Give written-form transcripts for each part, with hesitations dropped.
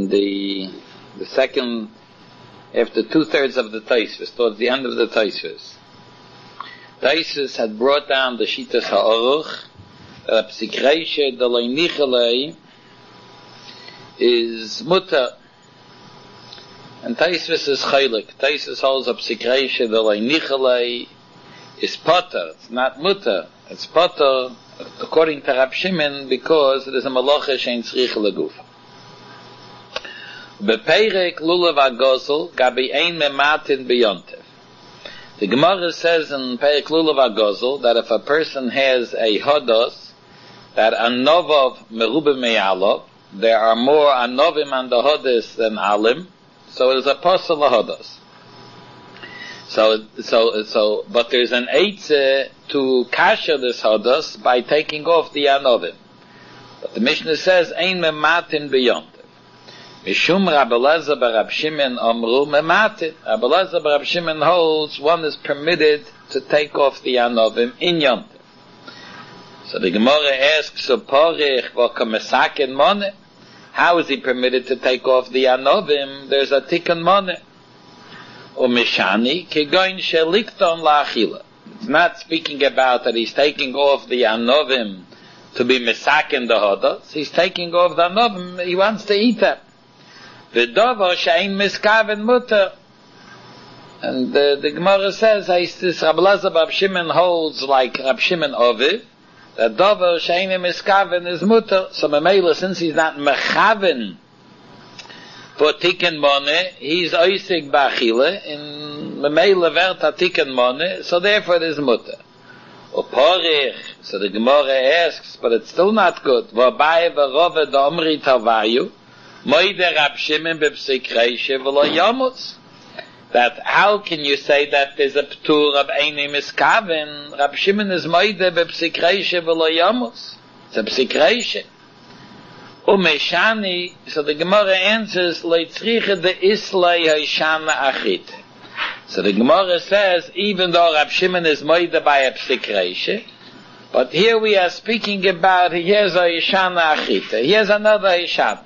in the second, after 2/3 of the Tosfos, towards the end of the Tosfos. Tosfos had brought down the Shitas HaOruch, Psikreishe Deloi Nichelei is mutter. And Tosfos is chaylik. Tosfos holds up Psikreishe Deloi Nichelei is potter. It's not mutter. It's potter, according to Rab Shimon, because it is a malacha shein tzrich leguf. Beperek lulav agosel gabi ein mematin beyontev. The Gemara says in Perek lulav agosel that if a person has a hodos, that anovov merube me'alov, there are more anovim on the hodos than alim, so it is a posel hodos. So, but there's an eitzeh to kasher this hodos by taking off the anovim. But the Mishnah says, ein mematin beyontev. Mishum Rabbi Elazar bar Rab Shimon amru mematin. Rabbi Elazar bar Rab Shimon holds one is permitted to take off the anovim in yontev. So the Gemara asks, so porich v'kamesaken moneh. How is he permitted to take off the anovim? There's a tikkun moneh. Umishani kegoin shelikton la'achila. It's not speaking about that he's taking off the anovim to be mesaken the hodos. He's taking off the anovim, he wants to eat them. V'dovo she'ein miskaven mutter. And the Gemara says, this Rabbi Elazar bar Rab Shimon holds like Rab Shimon Oviv, that dovo she'ein miskaven is mutter. So Mamela, since he's not mechaven for tikkun moneh, he's oisig b'achile, in Mamela verta tikkun moneh, so therefore it is mutter. Uporich, so the Gemara asks, but it's still not good. V'abai v'rove d'omri tavayu, moide Rab Shimon b'psikreishe v'lo yamus. That how can you say that there's a ptur of eini miskaven? Rab Shimon is moide b'psikreishe v'lo yamus. It's a psikreishe. Umeshani, so the Gemara answers, leitzriche de islay haishana achit. So the Gemara says, even though Rab Shimon is moide by a psikreishe, but here we are speaking about, here's a haishana achit. Here's another haishana.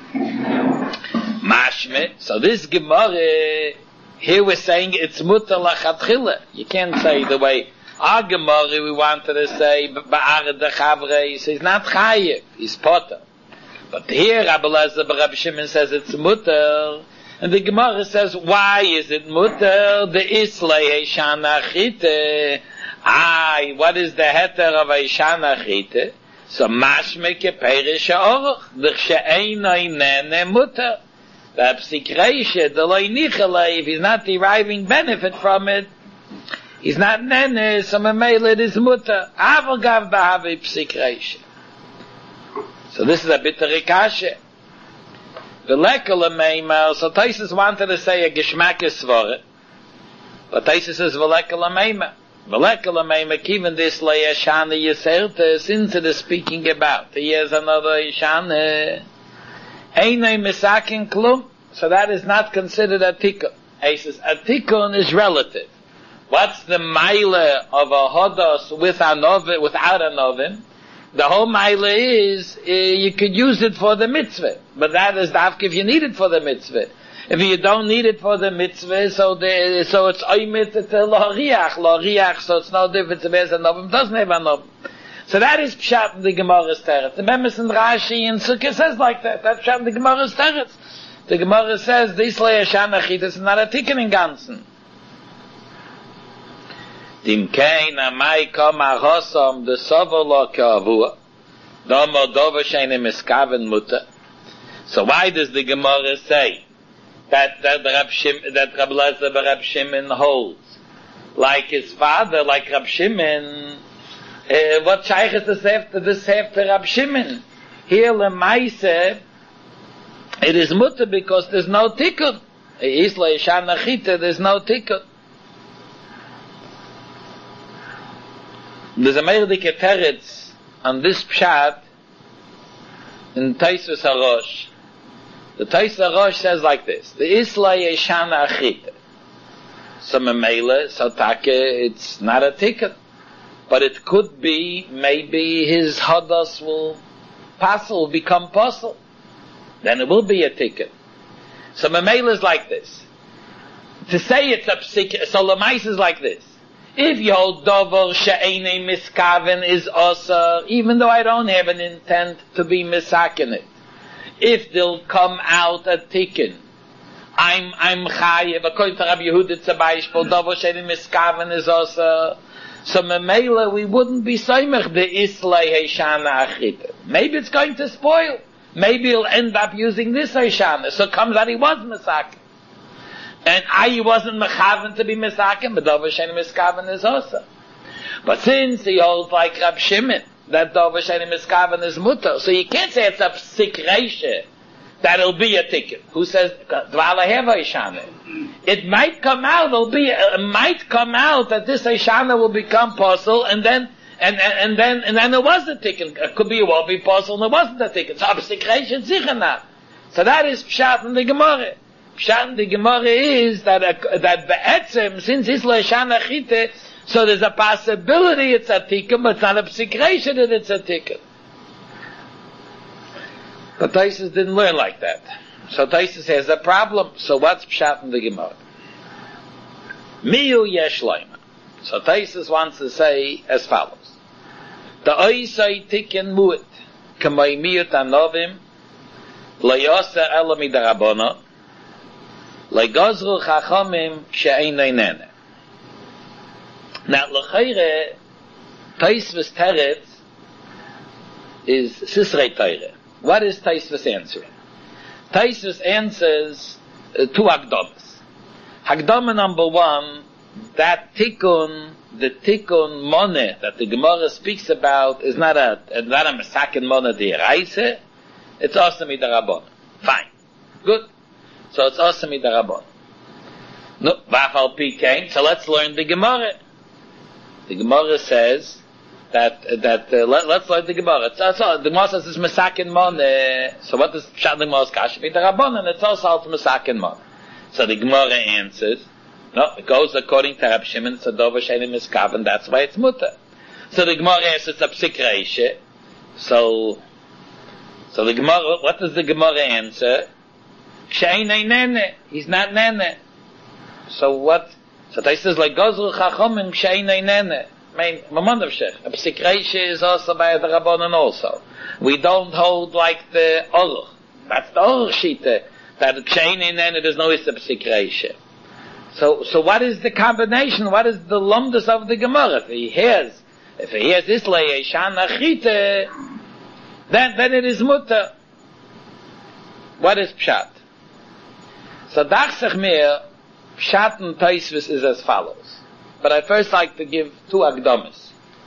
Mashme, so this Gemara, here we're saying it's mutter lachatchila. You can't say the way our Gemara we wanted to say, ba'ared de chavre, so he's not chayiv, he's potter. But here Rabbi Elazar bar Rab Shimon says it's mutter, and the Gemara says, why is it mutter? The islay eishana chite. What is the heter of eishana chite? So mashme ke perish ha'oruch, d'chshe'einoi nene mutter. That psikreishe, the loy nichelei, if he's not deriving benefit from it, he's not nene, so memele it is mutter. Aval gav b'havi psikreishe. So this is a bit of rikashe. V'lekel ameimel, so Tosfos wanted to say a geschmack is svore, but Tosfos says v'lekel ameimel. V'lekel ameimel, even this lay yeshana yiserte, since it is speaking about. Here's another yeshana. Einay misakin klum, so that is not considered a tikkun. He says a tikkun is relative. What's the maila of a hodos with anovim, without anovim? The whole maila is you could use it for the mitzvah, but that is dafka if you need it for the mitzvah. If you don't need it for the mitzvah, so it's oimit to lariach, so it's no difference if there's anovim, doesn't have anovim. So that is pshat in the Gemara's teretz. The Memes and Rashi and Sukkah says like that. That's pshat in the Gemara's teretz. The Gemara says this le'yashanachit is not a tikkun in ganzen. Dimkein amai kom achosom de sovo lo ke'avua domo dova she'ene miskaven mutter. So why does the Gemara say that Rabbi Elazar bar Rab Shimon holds like his father, like Rab Shimon? What shaykh is this have to Rab Shimon? Here lemaise, it is mutter because there's no tikkun. Isla yeshana chita, there's no tikkun. There's a meirdike teretz on this pshat in Tosfos HaRosh. The Tosfos HaRosh says like this: the Isla yeshana chita. So memele, so take, it's not a tikkun. But it could be, maybe his hadas will become puzzle. then it will be a ticket. So Mamela is like this. To say it's a psik, so Lamais is like this. If you hold Dover She'ene Miskaven is also, even though I don't have an intent to be misakin it, if they'll come out a ticket, I'm chayev, according to Rabbi Yehuda Tzabayishpol, Dover She'ene Miskaven is also, so Mamela, we wouldn't be soymech the Islay Heishana Achita. Maybe it's going to spoil. Maybe he'll end up using this Heishana. So it comes out he was misakin. And he wasn't mechaven to be misakin, but Dover She'ene Miskaven is also. But since he holds like Rab Shimon, that Dover She'ene Miskaven is mutter, so you can't say it's a psik reisha that it'll be a ticket. Who says Dvala Heva Ishana? It might come out. It might come out that this Ishana will become possible, and then it was a ticket. It could be it won't be possible, and it wasn't a ticket. So psik reisha zichana. So that is pshat in the Gemara. Pshat in the Gemara is that be'etzem, since it's Ishana Chite, so there's a possibility it's a ticket, but it's not a psik reisha that it's a ticket. But Taisus didn't learn like that. So Taisus has a problem. So what's pshat in the Gemara? Miu yesh loima. So Taisus wants to say as follows. The oisai tikken muit, kamay miut anovim, leyoser ela midarabona, legozru chachamim she'ein neinene. Now, l'chayre, Taisus teretz is Sisrei Teire. What is Taisus answering? Taisus answers two Hagdamas. Hagdama number one, that tikkun, the tikkun moneh that the Gemara speaks about is not a mesakin moneh d'iraisa, it's also midarabon. Fine. Good. So it's also midarabon. No, v'afal pi kain, so let's learn the Gemara. The Gemara says that let's learn the Gemara. The Gemara says it's mesakin mon. So what does pshat the Gemara's kasha be? The Rabbanan, and it's also mesakin mon. So the Gemara answers, no, it goes according to Rab Shimon. So Dover She'ene Miskaven, that's why it's mutter. So the Gemara answers a psik reisha. So the Gemara, what does the Gemara answer? She'enei nene, he's not nene. So what? So they says like gozru chachomim she'enei nene. I mean, Mamon of Shech. A psik reisha is also by the Rabbanan also. We don't hold like the Oruch. That's the Oruch Shita. That she'enei nene, there's no issa psik reisha. So what is the combination? What is the lumdus of the Gemara? If he hears Islay Eshan Achite, then it is mutter. What is pshat? So dachsech mir, pshat and Taisvis is as follows. But I first like to give two Hagdamas.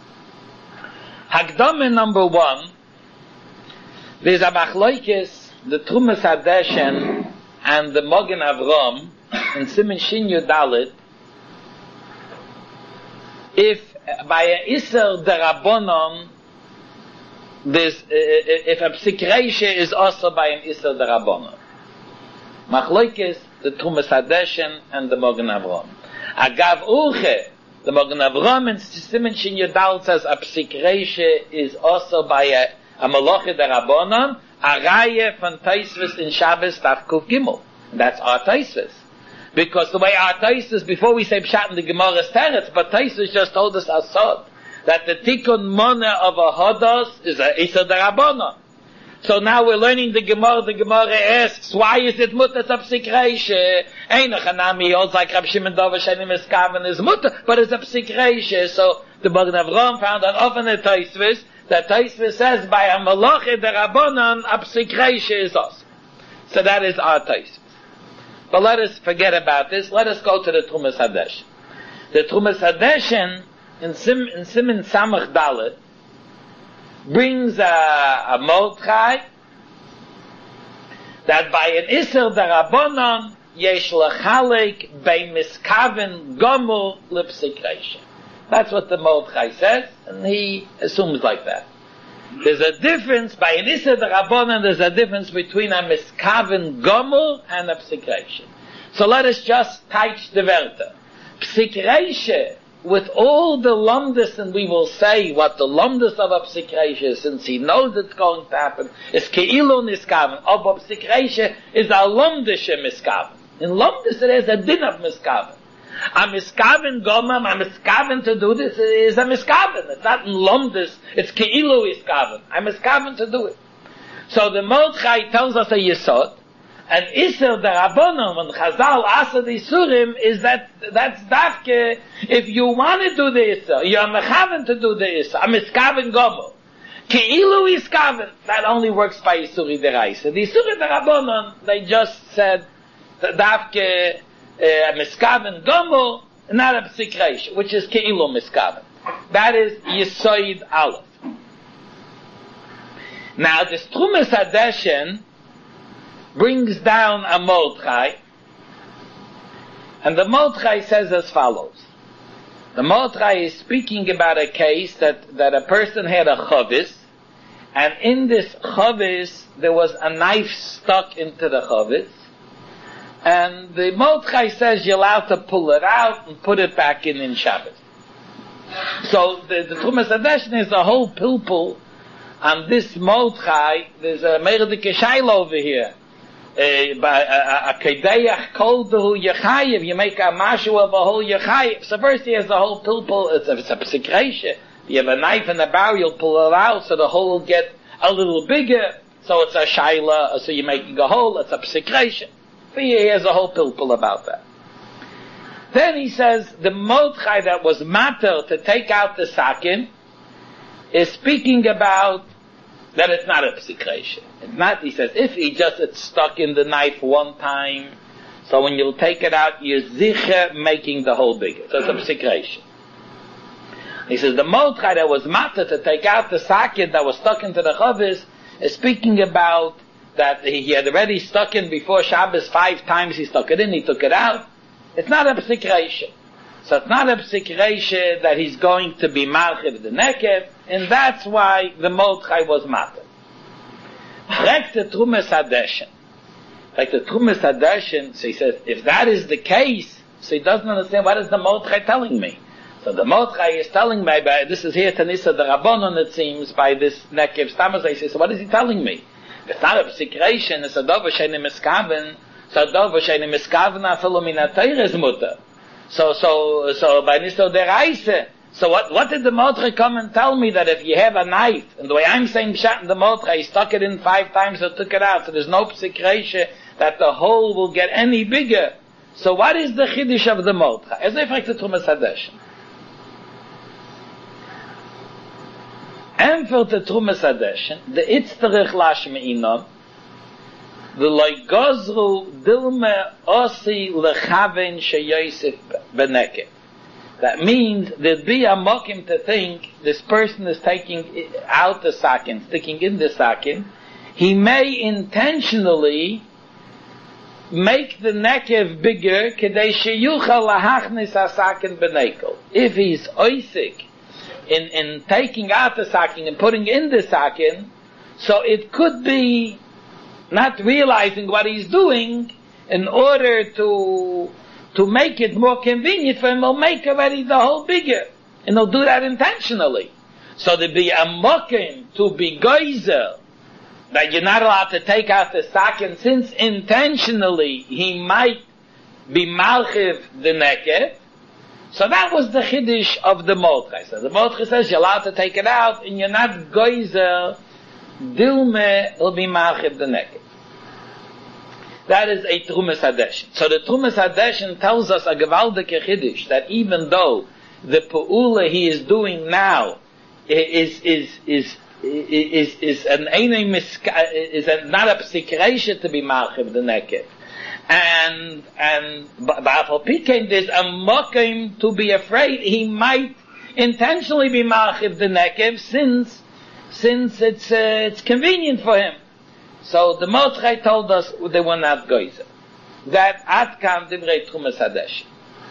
Hagdama number one, there's a machloikis, the Trumas Hadeshen and the Mogen Avram, in Simen Shin Yudalit, if by a Isser Derabonon, if a psik reisha is also by an Isser Derabonon. Machloikis, the Trumas Hadeshen and the Mogen Avram. Agav Urche, the Mogen Avram in Simen Shin Yudalit says a psik reisha is also by a Maloche Derabonon, a Raya from Taisvis in Shabbos Tafkuf Gimel. That's our Taisvis. Because the way our Taisus, before we say Pshat in the Gemara's Teretz, but Taisus just told us asod, that the Tikkun Moneh of a Hodos is a Isser Derabonon. So now we're learning the Gemara asks, why is it mutter of psik reisha? Eino Chanami holds like Rab Shimon Dover She'ene Miskaven is mutter, but it's a psik reisha. So the Mogen Avram found an often a Taisvis, that Taisvis says by a Maloche Derabonon, a psik reisha is us. So that is our Taisvis. But let us forget about this. Let us go to the Trumas Hadeshen. The Trumas Hadeshen in Simen Samach Dalet brings a Mordechai that by an Isser Derabonon yesh lechalek bei miskaven gomul lipsik reisha. That's what the Mordechai says, and he assumes like that. There's a difference, by an Isser Derabonon, there's a difference between a miskaven gomul and a psik reisha. So let us just touch the Wörter. Psik reisha with all the lumdus, and we will say what the lumdus of a psik reisha is, since he knows it's going to happen, is ke'ilu niskaven. Of a psik reisha is a lumdus miskaven. In lumdus it is a din of miskaven. A miskaven gomam, a miskaven to do this is a miskaven. It's not in lumdus, it's ke'ilu iskaven. I'm miskaven to do it. So the Mordechai tells us a yesod, and Isser the Rabbanon, when Chazal Asa the Isurim, is that's dafke, if you want to do the Isser, you are mechaven to do the Isser, a miskaven gomel. Ke'ilu iskaven, that only works by Isuri deraisa. The Isuri the Rabbanon, they just said, dafke, a miskaven gomel, not a psik reisha, which is ke'ilu miskaven. That is Yesoid Aleph. Now, this Trumas Hadeshen brings down a Mordechai, and the Mordechai says as follows. The Mordechai is speaking about a case that a person had a chavis, and in this chavis there was a knife stuck into the chavis, and the Mordechai says you're allowed to pull it out and put it back in Shabbos. So the Trumas Hadeshen is a whole pilpul on this Mordechai. There's a Meredike Shaila over here. A kedayach kol dehu yechayev, you make a mashu of a whole yechayev. So first he has the whole pilpul, it's a psik reisha. You have a knife in the barrel, you'll pull it out, so the hole will get a little bigger, so it's a shaila, so you're making a hole, it's a psik reisha. So he has a whole pilpul about that. Then he says, the Mordechai that was matter to take out the sakin, is speaking about that it's not a psik reisha. It's not, he says, if it's stuck in the knife one time, so when you'll take it out, you're zicher making the hole bigger. So it's a psik reisha. He says, the Mordechai that was matter to take out the sakin that was stuck into the chavis, is speaking about that he had already stuck in before Shabbos 5 times he stuck it in, he took it out. It's not a psik reisha. So it's not a psik reisha that he's going to be marchiv the nekev, and that's why the Mordechai was matter. Like the Trumas Hadeshen. So he says, if that is the case, so he doesn't understand what is the Mordechai telling me. So the Mordechai is telling me, this is here Tanisa the Rabbanon, it seems, by this nekev stamaz. He says, so what is he telling me? It's not a psik reisha, it's a dover sheini miskaven, so a dover sheini miskaven afilu min ha-teires mutter. So by Nisto deraisa. So what did the Mordechai come and tell me, that if you have a knife, and the way I'm saying Pshat in the Mordechai, he stuck it in 5 times or took it out, so there's no psik reisha that the hole will get any bigger. So what is the chiddush of the Mordechai? As I fragt the Trumas Hadeshen. And for the Trumas Hadeshen, the itzterich lashme inom, the loy gozru dilme osi lechaven sheyosef beneke. That means there'd be a mokim to think this person is taking out the sakin, sticking in the sakin. He may intentionally make the nekev bigger kedei sheyuchal lahachnis hasakin benekel. If he's oisik in taking out the sakin and putting in the sakin, so it could be not realizing what he's doing in order to make it more convenient for him, he'll make already the hole bigger. And he'll do that intentionally. So there'd be a mokim to be geyser, that you're not allowed to take out the sakin, since intentionally he might be malchiv the nekev. So that was the chiddush of the Mordechai. So the Mordechai says you're allowed to take it out, and you're not geyser, dilme will be malchiv the nekev. That is a Trumas Hadeshen. So the Trumas Hadeshen tells us a gewaldige chiddush, that even though the pe'ula he is doing now is an not a psik reisha to be marchiv the nekev, and ba'afal pikein there's a mokim to be afraid he might intentionally be marchiv the nekev, since it's convenient for him. So the Mordechai told us they were not geyser. That atkam divrei Trumas Hadeshen.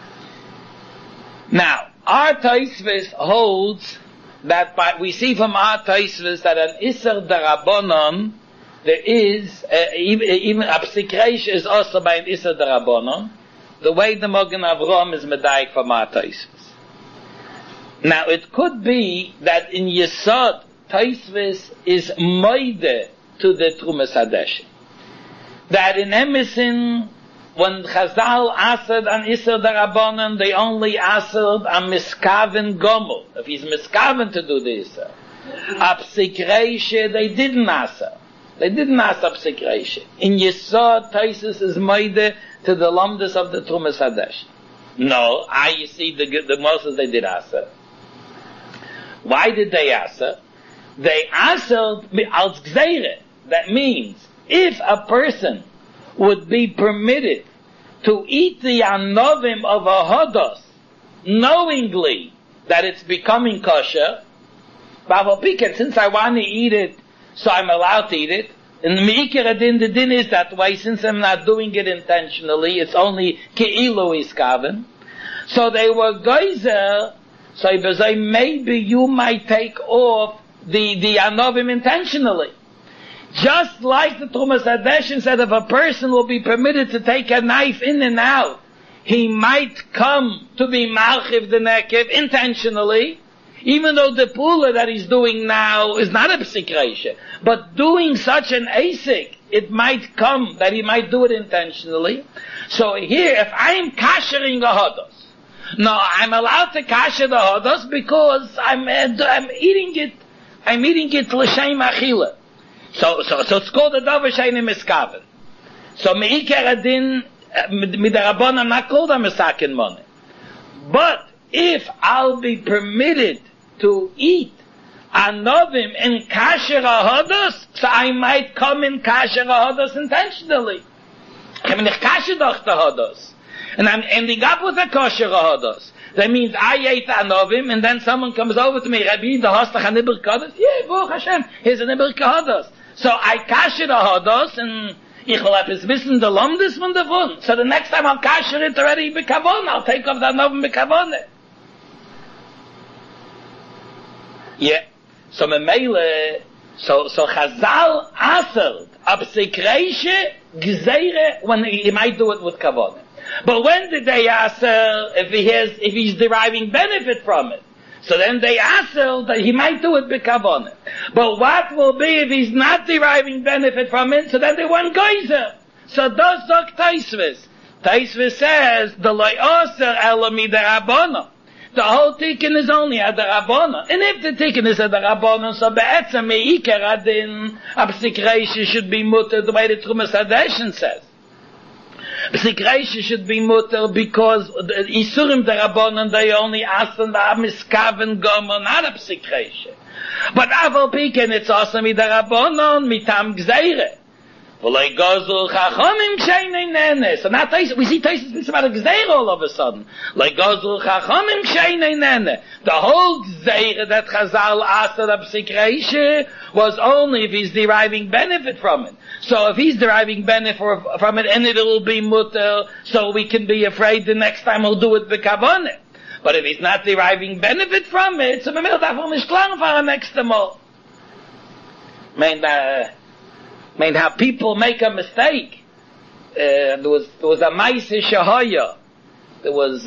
Now, our Tosfos holds that we see from our Tosfos that an Isser Darabonon, there is, even a psik reisha is also by an Isser Darabonon, the way the Mogen Avrom is medayik from our Tosfos. Now, it could be that in Yesod, Taisvis is moide to the Trumas Hadeshin. That in Emerson, when Chazal asad an Isser Darabonon, they only asad a Miskaven Gomel. If he's Miskaven to do the Isser. Apsik Reishe, they didn't asad. They didn't asad Apsik Reishe. In Yesod, Taisvis is moide to the Lomdes of the Trumas Hadeshin. No, you see, the Moses they did asad. Why did they asad? They asad als Gzeire. That means, if a person would be permitted to eat the anovim of a hodos, knowingly that it's becoming kosher, since I want to eat it, so I'm allowed to eat it, and the din is that way, since I'm not doing it intentionally, it's only ke'ilu iskaven. So they were geyser, so maybe you might take off the anovim intentionally. Just like the Trumas Hadeshin said, if a person will be permitted to take a knife in and out, he might come to be malchiv the nekev intentionally, even though the pula that he's doing now is not a psik reisha. But doing such an asik, it might come that he might do it intentionally. So here, if I'm kashering a hodos, no, I'm allowed to kasher the hodos because I'm eating it l'shem achila. So it's called a davar she'eino miskaven. So meikar adin midarabon, I'm not called a misakin money. But if I'll be permitted to eat anovim in kasher ahodos, so I might come in kasher ahodos intentionally. I mean, ich kasher doch the hodos, and I'm ending up with a kosher ahodos. That means I ate anovim, and then someone comes over to me, Rabbi, the hostach a nibur kodos? Yeah, Baruch Hashem, here's a nibur kodos. So I kasher the hodos, and ich will have his wissen the lomdes von der Wund. So the next time I'll kasher it already bekavon, I'll take off the anovim bekavon. Yeah. So memele, so Chazal asert, absik reishe, gzeire, when he might do it with kavon. But when did they aser, if he's deriving benefit from it? So then they aser that he might do it bekavon. But what will be if he's not deriving benefit from it? So then they want geyser. So does Zok Taisvis. Taisvis says, the loy aser elami derabona. The whole tikkun is only at the Rabbana. And if the tikkun is at the Rabbana, so be'etzem me'ikar adin, absik reisha should be mutter the way the Trumas Hadeshin says. Absik reisha should be mutter because the Isurim the Rabbana, they only ask them the miskaven gomer, not absik reisha. But aval piken, it's also mi the Rabbana, mitam gzeire. So now we see Taisus about a gzeira all of a sudden. Like Gozul Chachamim Sheinei Nene. The whole gzeira that Chazal asked at Psik Reisha was only if he's deriving benefit from it. So if he's deriving benefit from it, and it will be mutter, so we can be afraid the next time he'll do it b'kavoneh. But if he's not deriving benefit from it, so memel davon nicht lang for next time. I mean, how people make a mistake. There was a Maaseh Shehaya. There was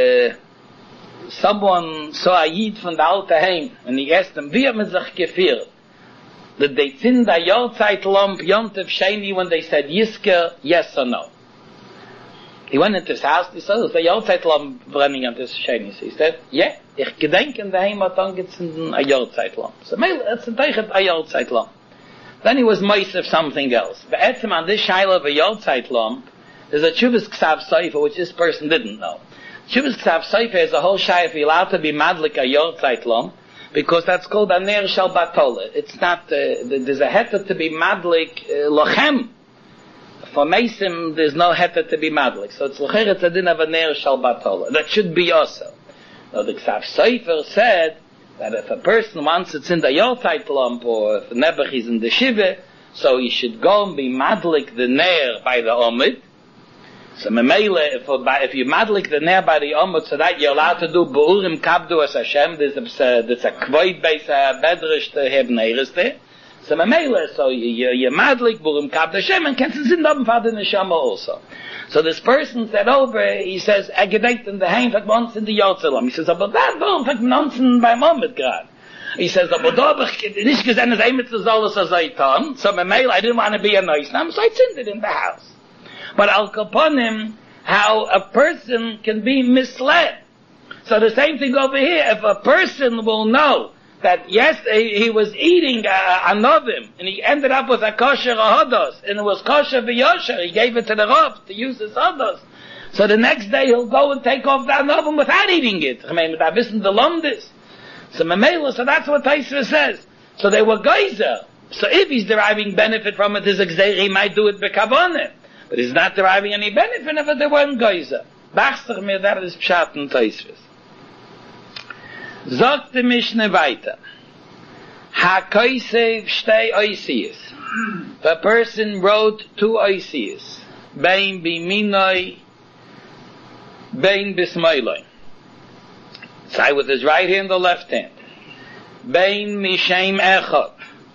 someone saw a Yid from the Alte Heim, and he asked him, wie haben sich gefühlt? Did they zünd a Jahrzeit-Lamp Yontev Sheni when they said Yisker, yes or no? He went into his house, he said, there's a Jahrzeit-Lamp running Yontev Sheni. So he said, yeah, ich gedenke in der Heim hat angezünden a Jahrzeit-Lamp. So, it's a Teichet a Jahrzeit-Lamp. Then he was moist of something else. But etzem on this shaila of a Yotzeit lamp, there's a Chuvas Ksav Seifa, which this person didn't know. Chuvas Ksav Seifa is a whole shaila if you're allowed to be madlik a Yotzeit lamp, because that's called a ner shel batola. It's not, there's a heta to be madlik lochem. For Mesim, there's no heta to be madlik. So it's locher, it's a din of a ner shel batola. That should be also. Now the Ksav Seifa said, that if a person wants it's in the Yotzeit lamp, or if Nebuch is in the Shiva, so he should go and be madlik the Ner by the Omid. So Memele, if you madlik the Ner by the Omid, so that you're allowed to do Beurim Kabdu as Hashem, there's a Kvoid base Bedrish to have Neres there. So Mamela, so you madlik, burim kab Hashem, and can't sit up for the neshama also. So this person said over, he says, gedenkt in the heim, fakt once in the Yotzelam. He says, aber that, warum fakt nonsen bei Mohammed grad? He says, aber da hab ich nicht gesehen, dass mit zu alles as I done. So Mamela, I didn't want to be a nice name, so I sinned in the house. But Al Kaponim, how a person can be misled. So the same thing over here, if a person will know that yes, he was eating a novim, and he ended up with a kosher hodos, and it was kosher v'yosher, he gave it to the Rav to use his hodos. So the next day he'll go and take off that novim without eating it. I mean, without missing the lumdis. So Mamela, so that's what Taisva says. So they were geyser. So if he's deriving benefit from it, his exer, he might do it b'kavonim. But he's not deriving any benefit of it, they weren't geyser. Bachstach mir, that is Pshat and Taisva. Sagt die Mishne weiter. Ha-koisev shtei oisiyas. The person wrote 2 oisiyas. Bein biminoi, bein bismailoi. Say with his right hand or left hand. Bein mishem echad.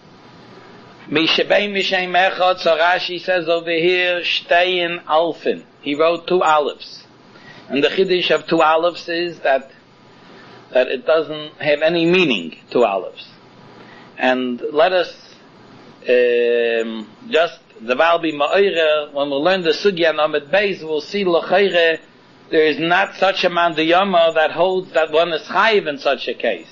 Bein mishem echad, so Rashi says over here, shtein alfin. He wrote 2 olives. And the chiddush of 2 olives is that it doesn't have any meaning to olives. And let us just the Valbi Ma'ira, when we learn the Sugya Namid Beis, we'll see L'chaire, there is not such a mandiyama that holds that one is chayiv in such a case.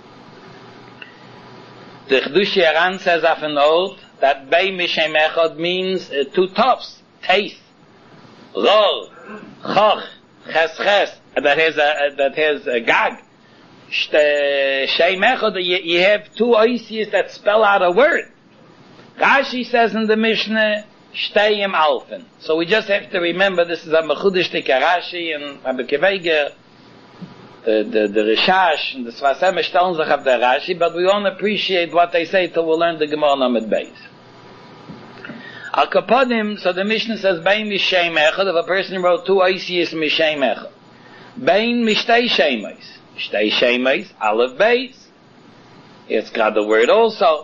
The Chdushi Aran says of an oath that Bei Mishem Echad means 2 tops, teis, ror, choch, ches, that has a gag. Shem Echad, you have 2 oisiyas that spell out a word. Rashi says in the Mishnah, Shteyim Alfen. So we just have to remember this is a Mechudish Tika Rashi and Rabbi Keveger, the Rishash and the Svasem stellen sich auf der Rashi, but we won't appreciate what they say till we learn the Gemara Namid Beis. Al Kapodim, so the Mishnah says, Bein Mishem Echad, if a person wrote 2 oisiyas Mishem Echad. Bein Mishtei Shemeis. Shtei Shemeis, Aleph Beis. It's got the word also.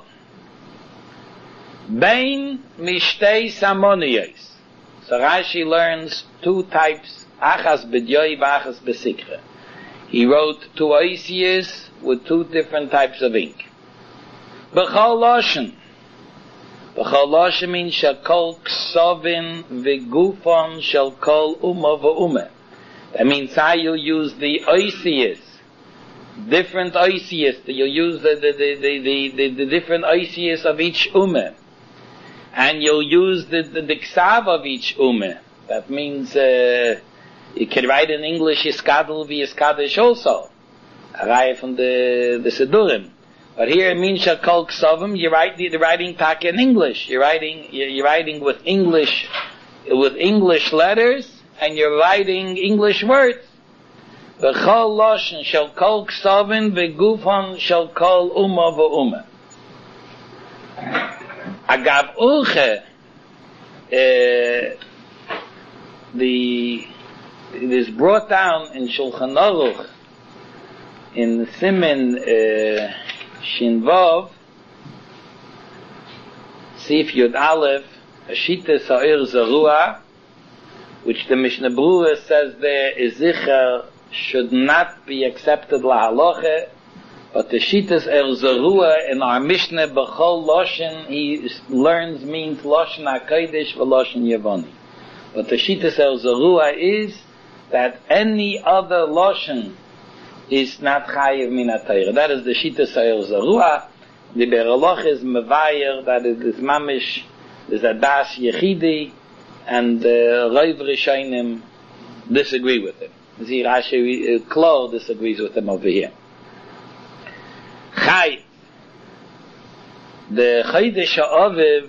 Bein Mishtei Samoniyos. So Rashi learns 2 types, Achas B'dyoy, Achas B'sikre. He wrote 2 oisiyas with 2 different types of ink. B'chol Loshen. B'chol Loshen means Shakol Ksovin V'gufon Shakol Uma V'ume. That means how you use the oisiyas. Different oisiyas. You'll use the different oisiyas of each ummah. And you'll use the ksav of each ummah. That means you can write in English Yiskadl v'Yiskadish also. A raya from the Sidurim. But here it means Shakol Ksavim, you're writing tak in English. You're writing with English letters, and you're writing English words. B'chol loshen shel kol ksavin v'gufon shel kol umma v'umma. Agav uche, it is brought down in Shulchan Aruch in Simin Shin Vav, Sif Yud Aleph, Ashita Sa'ir Zarua, which the Mishnah Berurah says there is zicher should not be accepted lahaloche, but the Shitas Zarua in our Mishnah B'chol Loshen he learns means Loshen HaKodesh v'Loshen Yevoni. But the Shitas Zarua is that any other Loshen is not chayiv min ha-Torah. That is the Shitas Zarua. The Beraloch is mevayer that it is mamish, is a das yechidi, and Rav Rishonim disagree with him. See, Rashi Klo disagrees with him over here. Chai, the Chodesh HaAviv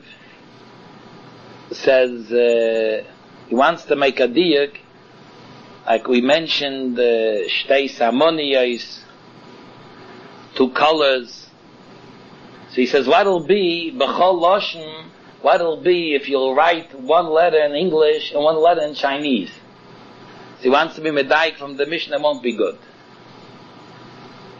says he wants to make a diuk, like we mentioned, Shtei Samoniyos, 2 colors. So he says, what'll be B'chol Loshen? What'll be if you'll write 1 letter in English and 1 letter in Chinese? So he wants to be medaik from the Mishnah, won't be good.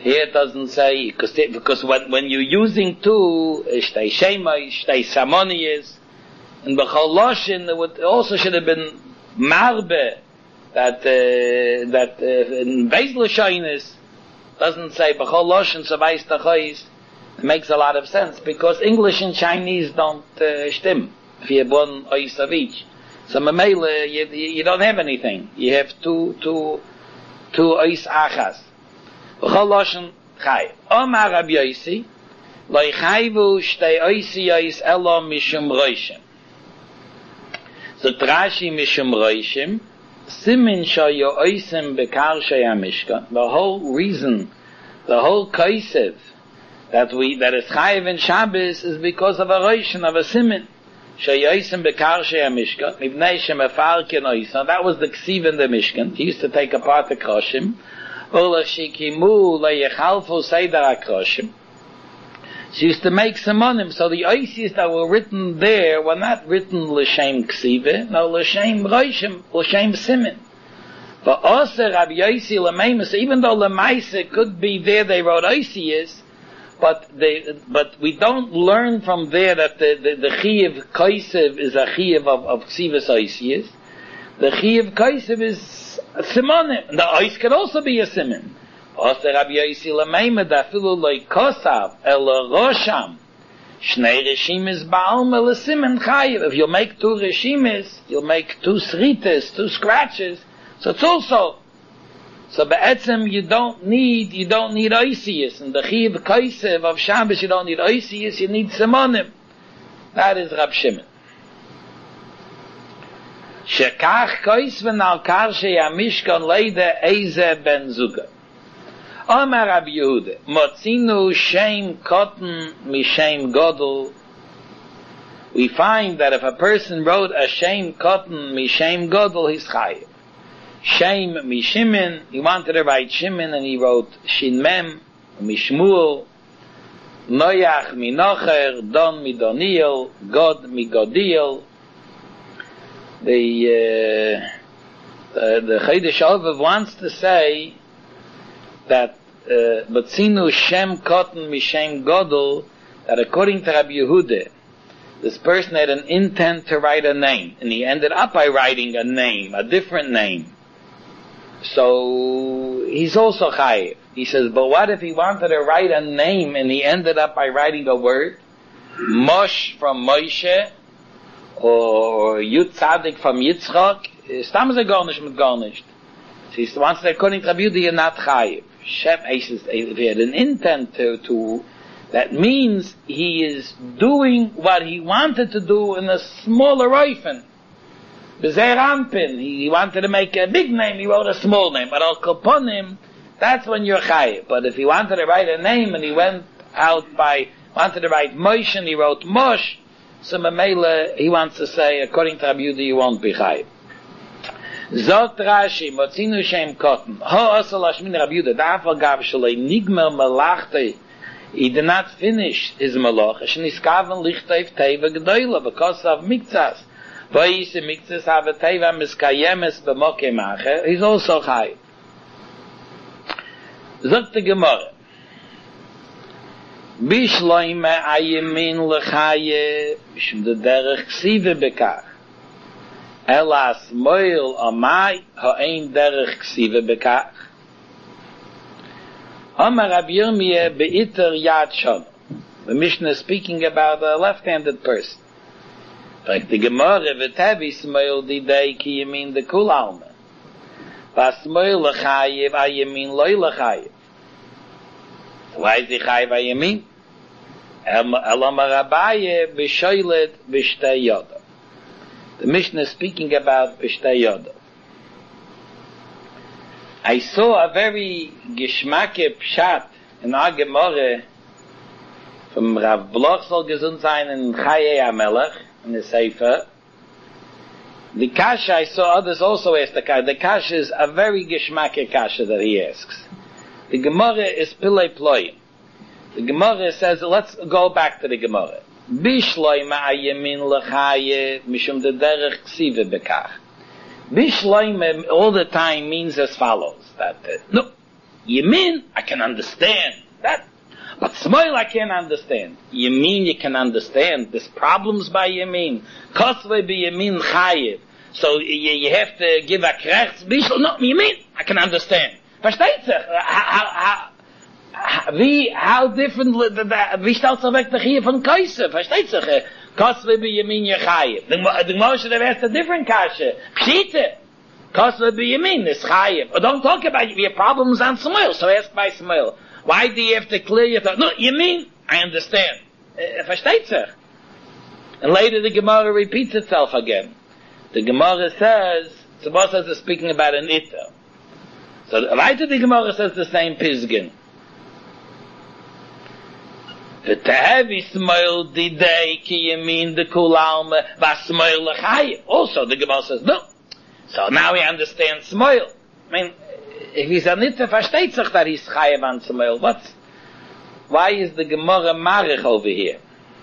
Here it doesn't say, because when you're using two, Ishtay Shema, Ishtay Samoniyas, and B'chol Loshin, it also should have been Marbe, that in Beis Lashonis doesn't say B'chol Loshin Savais Tachois. It makes a lot of sense, because English and Chinese don't stim. If you have one ois of each. So Mamela, you don't have anything. You have two ois achas. B'chol Loshin Chai. Omar Rabbi Yosi, Lo Chayvu Shtei Oisi Ois Elo Mishum Roishim. So Trashi Mishum Roishim, Simin Shoyo Oisim Bekar Shayamishka. The whole reason, the whole kaisev that is Chayiv in Shabbos is because of a Roishim, of a Simin. Shoyo Oisim Bekar Shayamishka, Mibnei Shem Efarkin Oisim. That was the Ksiv in the Mishkan. He used to take apart the Kroshim. Ola Shikimu Leyechalfu Seider HaKroshim. She used to make simonim, so the oisis that were written there were not written l'shem ksive, no l'shem roishim, l'shem simin. But also Rabbi Yosi l'meimus, even though l'maisa could be there, they wrote oisias, but we don't learn from there that the chiyuv kaisev is a chiyuv of ksivas oisias. The chiyuv kaisev is a simonim. The ois can also be a simin. Also Rabbi Yosi l'meimed afilu loy kosav el rosham shnei reshimis ba'alma l'simen chayiv. If you make two reshimis, you'll make two sritas, two scratches. So it's also. So be'etzem you don't need oisius. In the chiv kaisev of Shabbos you don't need oisius, you need simonim. That is Rab Shimon. Shekach kaisven al karshe yamishkan leide eize ben zuga. Omar Rabbi Yehuda, Motzinu Shem Cotton Mishem Godel. We find that if a person wrote a Shem Cotton Mishem Godel, he's chayiv. Shem Mishimin, he wanted to write Shimin, and he wrote Shin Mem Mishmuel, Noyach Minocher, Don Midoniel, God Migodiel. The Chodesh Ovav wants to say that Batzinu Shem Cotton Mishem Godel, that according to Rabbi Yehuda, this person had an intent to write a name, and he ended up by writing a name, a different name. So he's also chayiv. He says, but what if he wanted to write a name and he ended up by writing a word? Mosh from Moshe, or Yud Tzadik from Yitzchak. Stam ze gar nicht mit gar nicht. He wants to, according to Rabbi Yehuda, you're not chayiv. Shem, if he had an intent to, that means he is doing what he wanted to do in a smaller oifen. B'zer Ampin, he wanted to make a big name, he wrote a small name. But Al Koponim, that's when you're chayiv. But if he wanted to write a name and he went out wanted to write Moshe and he wrote Mosh, so Mamela, he wants to say, according to Rabbi Yehuda, you won't be chayiv. Zot Rashi, Motzinu Shem Cotton, Ho Osel Hashmin Rabbi Yehuda, Da'afal Gav Shalei Nigmer Malachte, he did not finish his malach, Sheniskaven Lichtev Teva G'doila, because of Mikzas. Vayise Mikzas have Teva Miskayemes B'moke Macher, he's also chayiv. Zot the Gemara, Bishloime Ayemin L'chaye, Bishum de Derech Ksive Bekach, Elas Moil Amai Ha'ein Derech Ksive Bekach. Amar Rabbi Yirmiyah Be'iter Yad Shon. The Mishnah is speaking about a left-handed person. Like the Gemara, V'tevis Moil Didei Ki Yemin de Kul Alma. Vas Moil L'chayev Ayemin Loi L'chayev. Why is he chayiv Ayemin? Elamar Abaye B'shoylet B'shtei Yoda. The Mishnah is speaking about B'shtei Yoda. I saw a very geschmacke pshat in our Gemara from Rav Bloch soll gesund sein in Chayei HaMelech in the Sefer. The kasha, I saw others also ask the kasha. The kasha is a very geschmacke kasha that he asks. The Gemara is Pilei Ployim. The Gemara says, let's go back to the Gemara. Bishloi ma'ayemin l'chaye mishum de derech ksive bekach. Bishloim all the time means as follows, that Yemin, I can understand. That. But Smoil, I can't understand. Yemin, you can understand. There's problems by Yemin. Kosve be Yemin chayiv. So you have to give a krechts bishul. No, Yemin, I can understand. Versteht sich? How different, wie stellt sich weg hier von Kaise? Versteht sich? Kosve be Yemin chayiv. The Moshe, that's a different kasha. Pshite. Kosve be Yemin is chayiv. Don't talk about your problems on Smoil, so ask by Smoil. Why do you have to clear your thought? No, you mean, I understand. Versteht sich? And later the Gemara repeats itself again. The Gemara says, Tzavos is speaking about an ita. So later the Gemara says the same pizgin. V'tehevi smoil didei ki yemin de kul alma v'smoil l'chayim. Also the Gemara says, no. So now we understand smoil. I mean, if he's a nitze, versteht sich that he's chayev on Smoil. Why is the Gemara marich over here?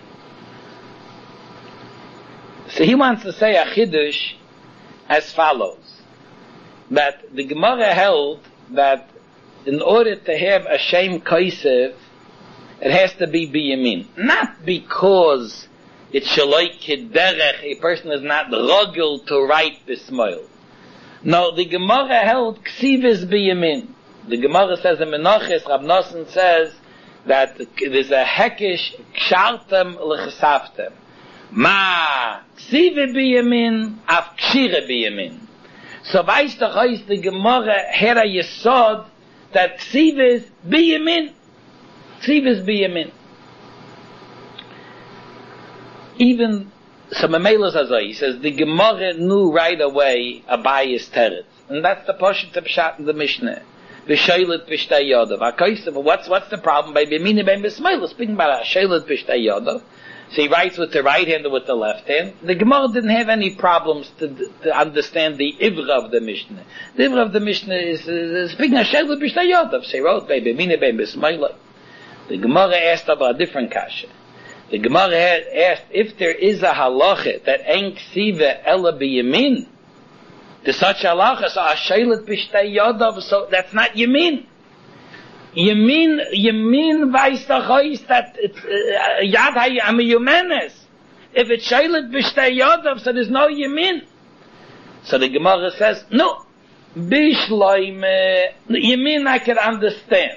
So he wants to say a chiddush as follows. That the Gemara held that in order to have a shem kaisev, it has to be biyamin. Not because it's shaloi kederech, a person is not rogel to write the Smoil. No, the Gemara held ksivis biyamin. The Gemara says in Menachos, Rab Nosson says that there's a hekish kshartem l'chesaftem. Ma ksive biyamin af kshire biyamin. So weißt doch heißt the Gemara hera yesod that ksivis biyamin. Ksivis biyamin. Even so Mamela Zazai, he says, the Gemara knew right away Abaye's teretz. And that's the Poshet of Pshat in the Mishnah. V'shaylet v'shtei yodav. What's the problem by B'mini ben B'smaila? Speaking about Shaylet v'shtei yodav. So he writes with the right hand or with the left hand. The Gemara didn't have any problems to understand the Ivra of the Mishnah. The Ivra of the Mishnah is speaking of Shaylet v'shtei yodav. So he wrote by B'mini ben B'smaila. The Gemara asked about a different kasha. The Gemara had asked if there is a halacha that ain't ksiva ela biyamin. To such halacha, so ashaylet b'shtei yodav, so that's not yamin. Yamin weiß doch heist that it's yad hayamiyumenes. If it's shaylet b'shtei yodav, so there's no yamin. So the Gemara says, no, bishloime, yamin I can understand.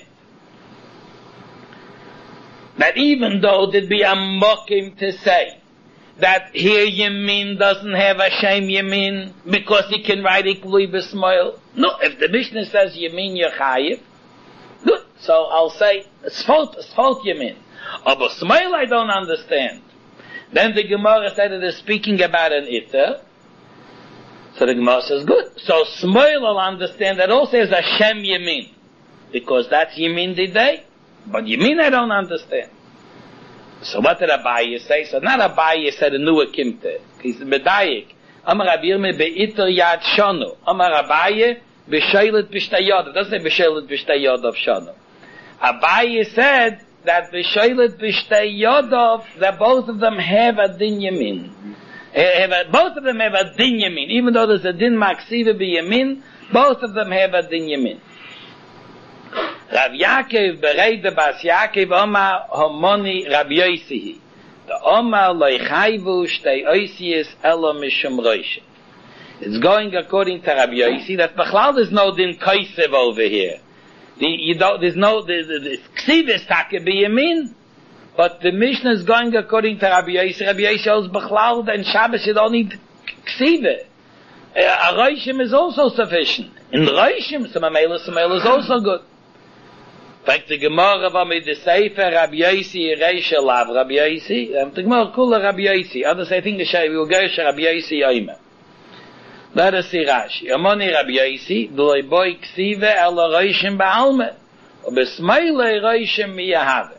That even though there'd be a mokim to say that here Yemin doesn't have a shame Yemin because he can write equally b'smoil. No, if the Mishnah says Yemin Yechayev, good. So I'll say it's fault Yemin. But b'smoil I don't understand. Then the Gemara said it is speaking about an iter. So the Gemara says good. So smoil will understand that also is a shem Yemin because that's Yemin Didei. But Yemin I don't understand. So what did Abaye say? So not Abaye said a new Akimte. He's Medayik. Amar Abirme be'iter yad shonu. Amar Abaye b'shaylet b'shtei yodav. It doesn't say b'shaylet b'shtei yodav shonu. Abaye said that b'shaylet b'shtei yodav, that both of them have a din Yemin. Both of them have a din Yemin. Even though there's a din maksiva b'Yemin, both of them have a din Yemin. Rav Yaakov bereide bas Yaakov Omar homoni Rav Yosi. The Omar loichayvu shtei oisies elo mishum roishe. It's going according to Rav Yosi that Bechlal there's no din kaisev over here. There's no ksivis take biyamin, but the Mishnah is going according to Rav Yosi. Rav Yosi shows Bechlal and Shabbos you don't need ksiva. A roishim is also sufficient. In roishim, some Mamela is also good. In fact, the Gemara of the Sefer Rabbi Yosi Reisha Lav Rabbi Yosi. The Gemara Kula Rabbi Yosi. Others I think we will go to Rabbi Yosi Oima. Let us see Rashi. Amoni Rabbi Yosi Doi Boy Ksive Ela Reishim Ba'alme Ubesmeile Reishim Miyahave.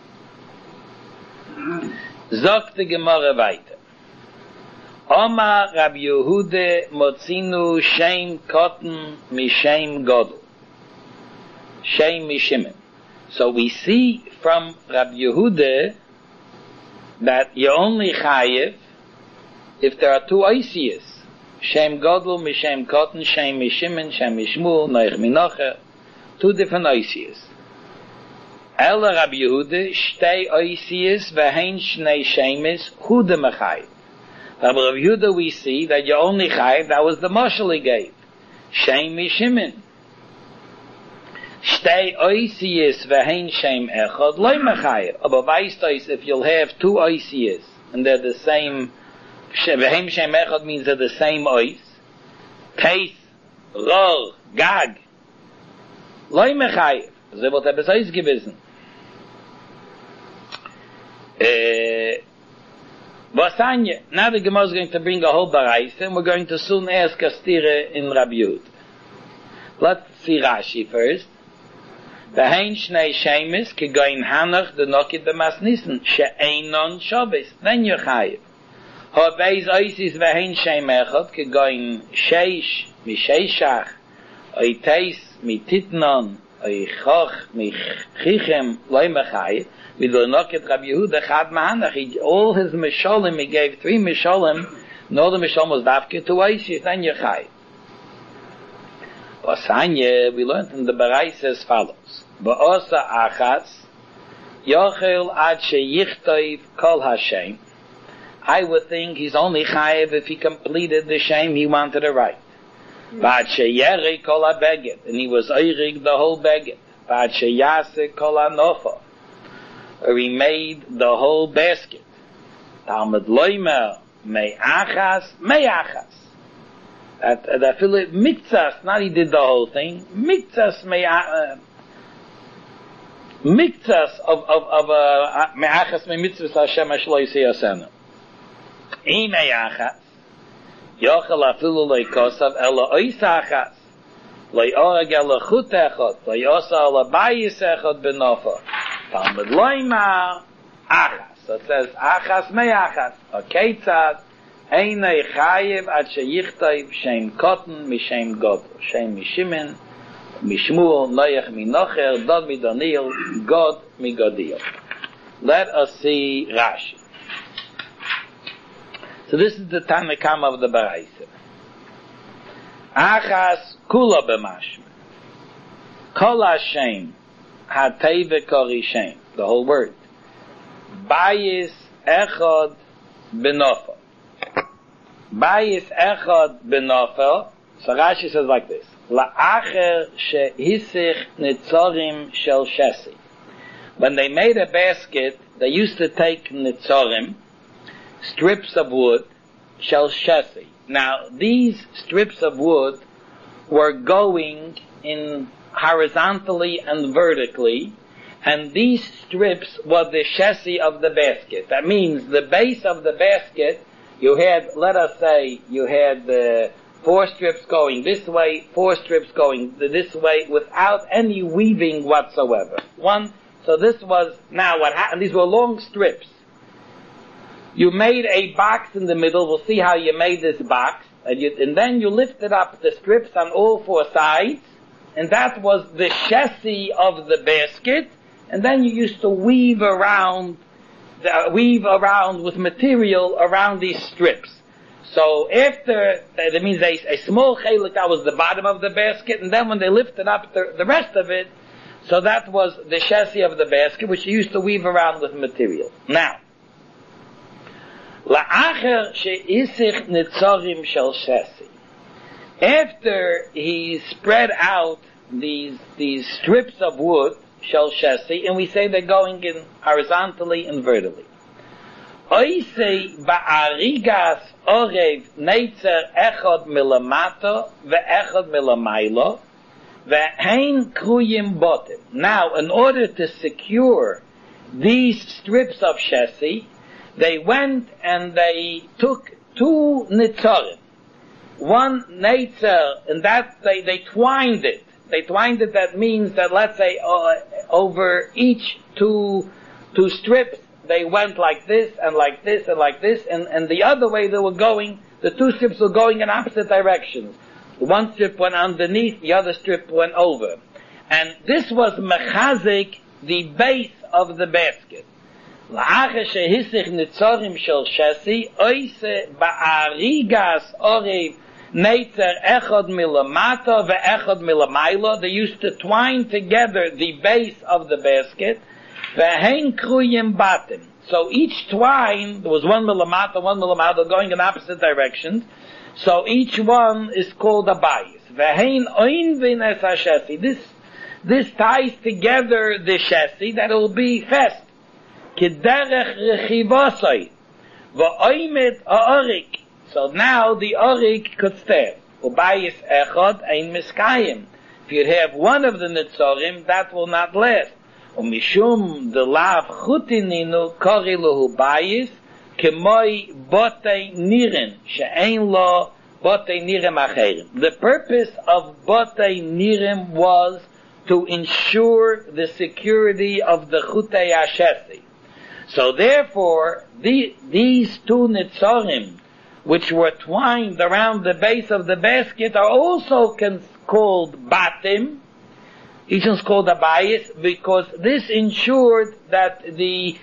Zok the Gemara weiter. Oma Rabbi Yehude Motzinu Shem Kotten Mishem Godel. Shem Mishimen. So we see from Rabbi Yehuda that you only chayev if there are two oisias. Shem Godel, Mishem Kotten, Shem Mishimen, Shem Mishmul, Noich Minocher. two different oisias. Ela Rabbi Yehuda, shtei oisias, vehein shnei shemes, huda mechayiv. Rabbi Yehuda, we see that you only chayiv, that was the mashal he gave. Shem mishimin. Shtei oisias, vehein shem echad, loy mechayiv. Aber weißt du, if you'll have two oisias, and they're the same, vehein shem echad means they're the same ois, Teis, Ror, Gag, loy mechayiv. So wird etwas gewissen. Now the Gemara is going to bring a whole baraisa, and we're going to soon ask a stira in Rabbi Yud. Let's see Rashi first. Vehein shnei shemes kegoin hanach the nokid b'masnissen she'einon shabbos. Then you're chayiv. Hobeis oisis vehein shem echad kegoin sheish misheishach oiteis mititnon oichoch michichem loy mechayiv. With the Noket Rabbi Yehuda Chad Mahanach, all his Mishalim, he gave 3 Mishalim, and all the Mishalim was Davke to Oisius, then Yechai. Osanya, we learned in the Berais as follows. Ba'osa Achas, Yochel ad sheyichtov kol Hashem. I would think he's only chayiv if he completed the shem he wanted to write. Ba'ad sheyeri kol ha-beged, and he was oirig the whole beged. Ba'ad sheyase kol ha-nofa, or he made the whole basket. Talmud loimer me'achas. That Philip mikzas, not he did the whole thing. Mikzas mikzas of me'achas me'mitzvus Hashem ashlo yisiyasenu. I me'achas yochel afilu leikosav ela oisachas le'orag ela chut echot le'osa ela bayis echot benofa. Talmud loimar achas. So it says achas me'achas. Okay, tzad einay chayiv ad sheyichtov shem kotten mishem god. Shem mishimen mishmuel noyach minocher dod midoniel god migodiel. Let us see Rashi. So this is the Tanakam of the Baraisa. Achas kula b'mashma kol Hashem hateve korishem, the whole word. Bayis echad benofa. Bayis echad benofa. So Rashi says like this: La'acher shehisich nitzorim shel shesi. When they made a basket, they used to take nitzorim, strips of wood, shel shesi. Now these strips of wood were going in horizontally and vertically, and these strips were the chassis of the basket. That means the base of the basket, you had, let us say, you had 4 strips going this way, 4 strips going this way, without any weaving whatsoever. So this was, now what happened, these were long strips. You made a box in the middle, we'll see how you made this box, and then you lifted up the strips on all 4 sides, and that was the chassis of the basket, and then you used to weave around with material around these strips. So after, that means a small chelik, that was the bottom of the basket, and then when they lifted up the rest of it, so that was the chassis of the basket, which you used to weave around with material. Now, la'acher she'isich nitzorim shel chassis. After he spread out these strips of wood, shel chassis, and we say they're going in horizontally and vertically. Oisei ba'arigas orev neitzer echad milamato ve'echad milamaylo ve'hein kruyim botim. Now, in order to secure these strips of chassis, they went and they took 2 nitzorim. One neitzer, and that they twined it. They twined it, that means that, let's say, over each two strips, they went like this, and like this, and like this, and the other way they were going, the 2 strips were going in opposite directions. One strip went underneath, the other strip went over. And this was mechazik, the base of the basket. La'acher shehisich nitzorim shel shesi, oise ba'arigas orev Neitzer echad milamata ve'echad milamayla. They used to twine together the base of the basket. Ve'hein kruyim batim. So each twine, there was one milamata, going in opposite directions. So each one is called a bayis. Ve'hein oin v'ines hashesi. This ties together the chassis that it will be fast. Kederech rechivasai. V'oimet ha'orik. So now the orik could stand. Ubayis echad ein miskayim. If you have one of the nitzorim, that will not last. Umishum de lav chutininu korilu hubayis kemoi botei nirin she'ein lo botei nirim acherim. The purpose of botei nirim was to ensure the security of the chutei hashesi. So therefore, these two nitzorim, which were twined around the base of the basket, are also called batim. Each one's called a bayis because this ensured that the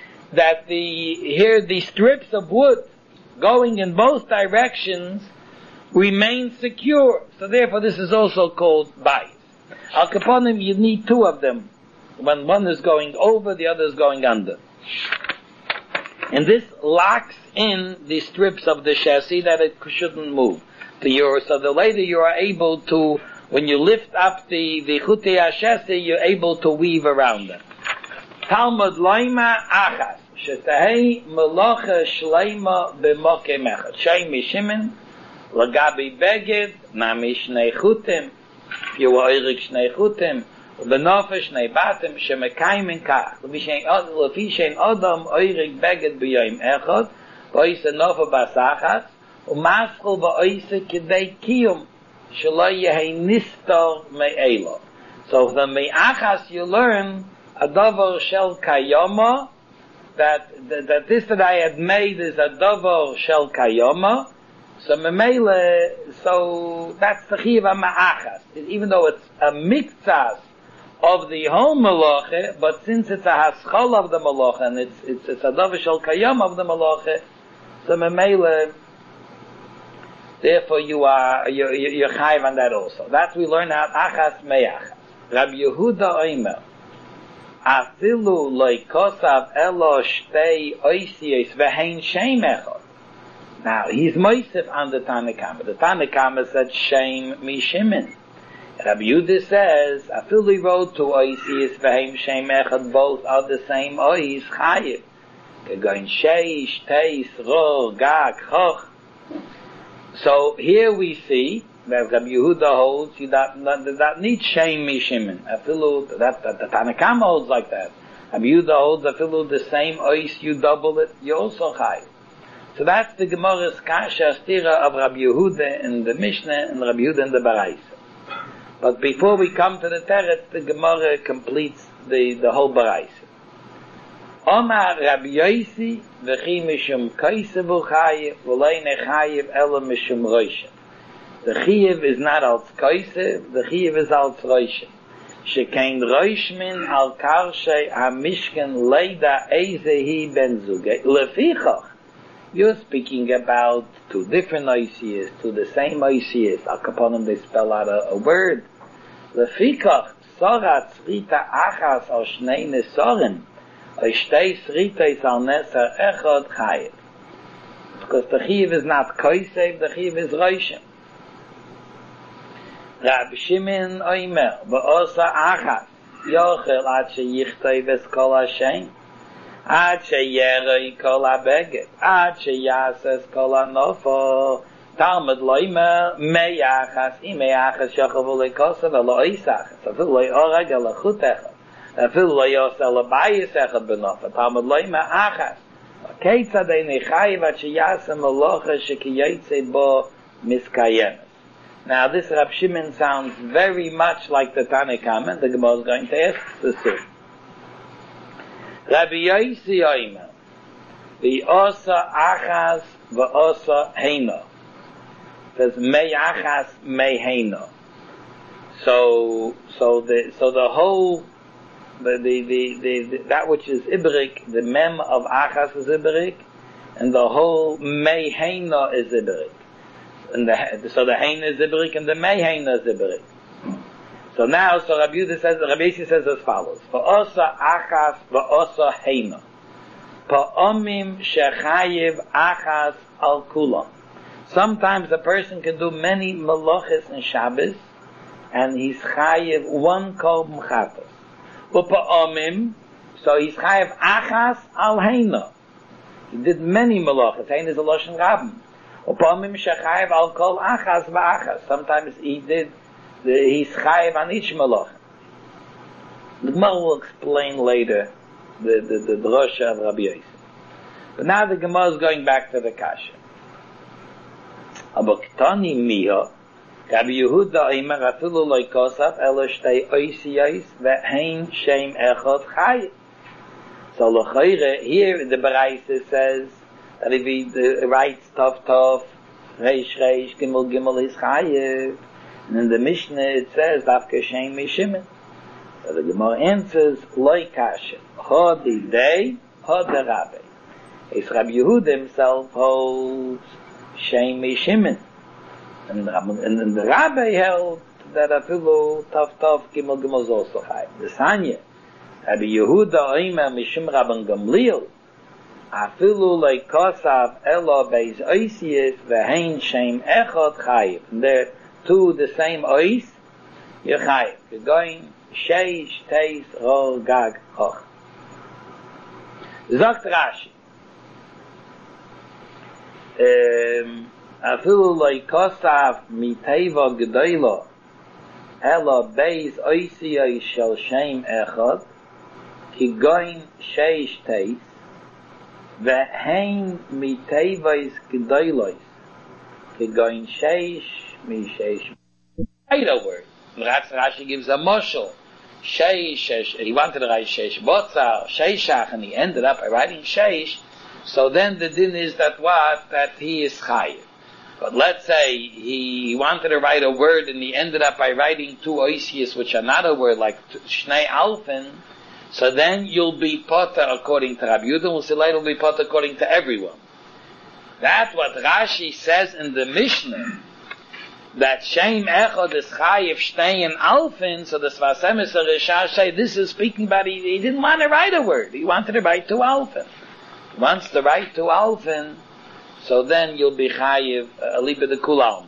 strips of wood going in both directions remain secure. So therefore, this is also called bayis. Al kaponim, you need two of them. When one is going over, the other is going under. And this locks in the strips of the chassis that it shouldn't move. So the later you are able to, when you lift up the chutei hashesi, you're able to weave around them. Talmud loima achas, shetahei melacha shleima b'mokem echad. Shay mishimen, lagabi beged, nami shnei chutim, you were oirik shnei chutim, ובנופש שני בתים שמקיימים כך לפי שאין אדם אויריק בגד ביום אחד ואויסה נופה בסחס ומסחל ואויסה כדי קיום שלא יהיה נסתר מאלו. So from the achas you learn a davar shel kayoma, that this that I had made is a davar shel kayoma. So that's the chiva ma'achas. Even though it's a miktzas of the whole malacha, but since it's a haschal of the malacha and it's a davar shel kayom of the malacha, so memela, therefore you're chayiv on that also. That we learn out achas me'achas. Rabbi Yehuda Oimer, afilu loikosav elo shtei oisiyos vehein shem echad. Now he's moisef on the Tanna Kama. The Tanna Kama said shem mishimin. Rabbi Yehuda says, Afili wrote to Oisius v'heim shem echad, both are the same Ois chayiv. Kegoin sheish, teis, ror, gag, choch. So here we see that Rabbi Yehuda holds you that need shem mishimin. Afilu, that the Tanna Kama holds like that. Rabbi Yehuda holds Afilu the same Ois, you double it, you also chayiv. So that's the Gemara's kasha stira of Rabbi Yehuda in the Mishnah and Rabbi Yehuda in the Baraisa. But before we come to the Teretz, the Gemara completes the whole Baraisa. Omar Rabbi Yosi v'chi mishum kaise v'chayiv v'lei nechayiv ela mishum roisha. The chayiv is not als kaise, the chayiv is als roisha. Shekein roishmin al karshei ha-mishken leida eizehi ben zugei. Lefichach, you're speaking about two different oisias, to the same oisias. Al kaponim they spell out a word. Lefikach sorat srita achas al shnei nesorim, or shtei sritais al neser echad chayiv. Because the chayiv is not koisev, the chayiv is roishim. Rabbi Shimon oimer, v'osa achas, yochel ad sheyichtoi ves kol Hashem, ad sheyeroi kol ha-beged, ad sheyases kol ha-nofo, Talmud loimer meyachas, imeyachas yochel v'leikosa v'lo'isachas, afil lo'i oreg el-achut echad, afil lo'i yosel l'bayis echad b'nofa, Talmud loimer achas, ketzad einei chayiv ad sheyasem melocha shekiyotzei bo miskayemes. Now this Rab Shimon sounds very much like the Tanna Kama. The Gemara is going to ask the same. Rabbi Yosi Oimer, v'osa achas v'osa heino. Says mei achas mei heino. So the whole that which is ibrik, the mem of achas is ibrik, and the whole mei heino is ibrik. and so the hein is zibrik and the mei hein is zibrik. So now, so Rabbi Yossi says as follows: Va'osa achas va'osa heina. Pa'omim shechayiv achas al kulam. Sometimes a person can do many malachas in Shabbos, and he's chayiv one korban chatas. Upa'omim, so he's chayiv achas al heina. He did many malachas. Heina is a lashon rabim. Upa'omim shechayiv al kol achas va'achas. Sometimes he's chayiv on each malach. The Gemara will explain later the drosha of Rabbi Yossi. But now the Gemara is going back to the kasha. Abaktani miha, Rabbi Yehuda Eimer afilu loy kosav elo shtei oisiyos ve'hein shem echad chayiv. So l'chayre, here the Baraisa says that if he writes tov, reish, gimel, is chayiv. And in the Mishnah it says Dafka Shem Mishimin. So the Gemara answers Loi Kasha. Hodi Dei, Hodi Rabbi. It's Rabbi Yehuda himself holds Shem Mishimin. And the Rabbi held that Afilu Tov Gimel is also high. The Sanya, Rabbi Yehuda Oima Mishim Rabban Gamliel. Afilu Loi Kosav Elo Beis Oisiyis Vehein Shem Echad Chayiv. And there to the same ois, you're chayiv. You're going sheish, teis, rol, gag, hoch. Zogt Rashi. Afilu loy kosav miteva gedoylo elo beis oisiyos shel shem echad ki going sheish, teis vehein mitevos gedoylos ki going sheish right over. Rashi gives a moshel. Sheish, he wanted to write sheish botzar, sheishach, and he ended up by writing sheish. So then the din is that he is chayiv. But let's say he wanted to write a word and he ended up by writing two oisius which are not a word, like shnei alfen. So then you'll be potter according to Rabbi Yehuda. We'll say later will be potter according to everyone. That's what Rashi says in the Mishnah. That Shem Echad is Chayiv Shnei and Alfin, so the Sfas Emes Rishash say this is speaking about he didn't want to write a word. He wanted to write to Alfin. He wants to write to Alfin, so then you'll be Chayiv Aliba de Kul Almin.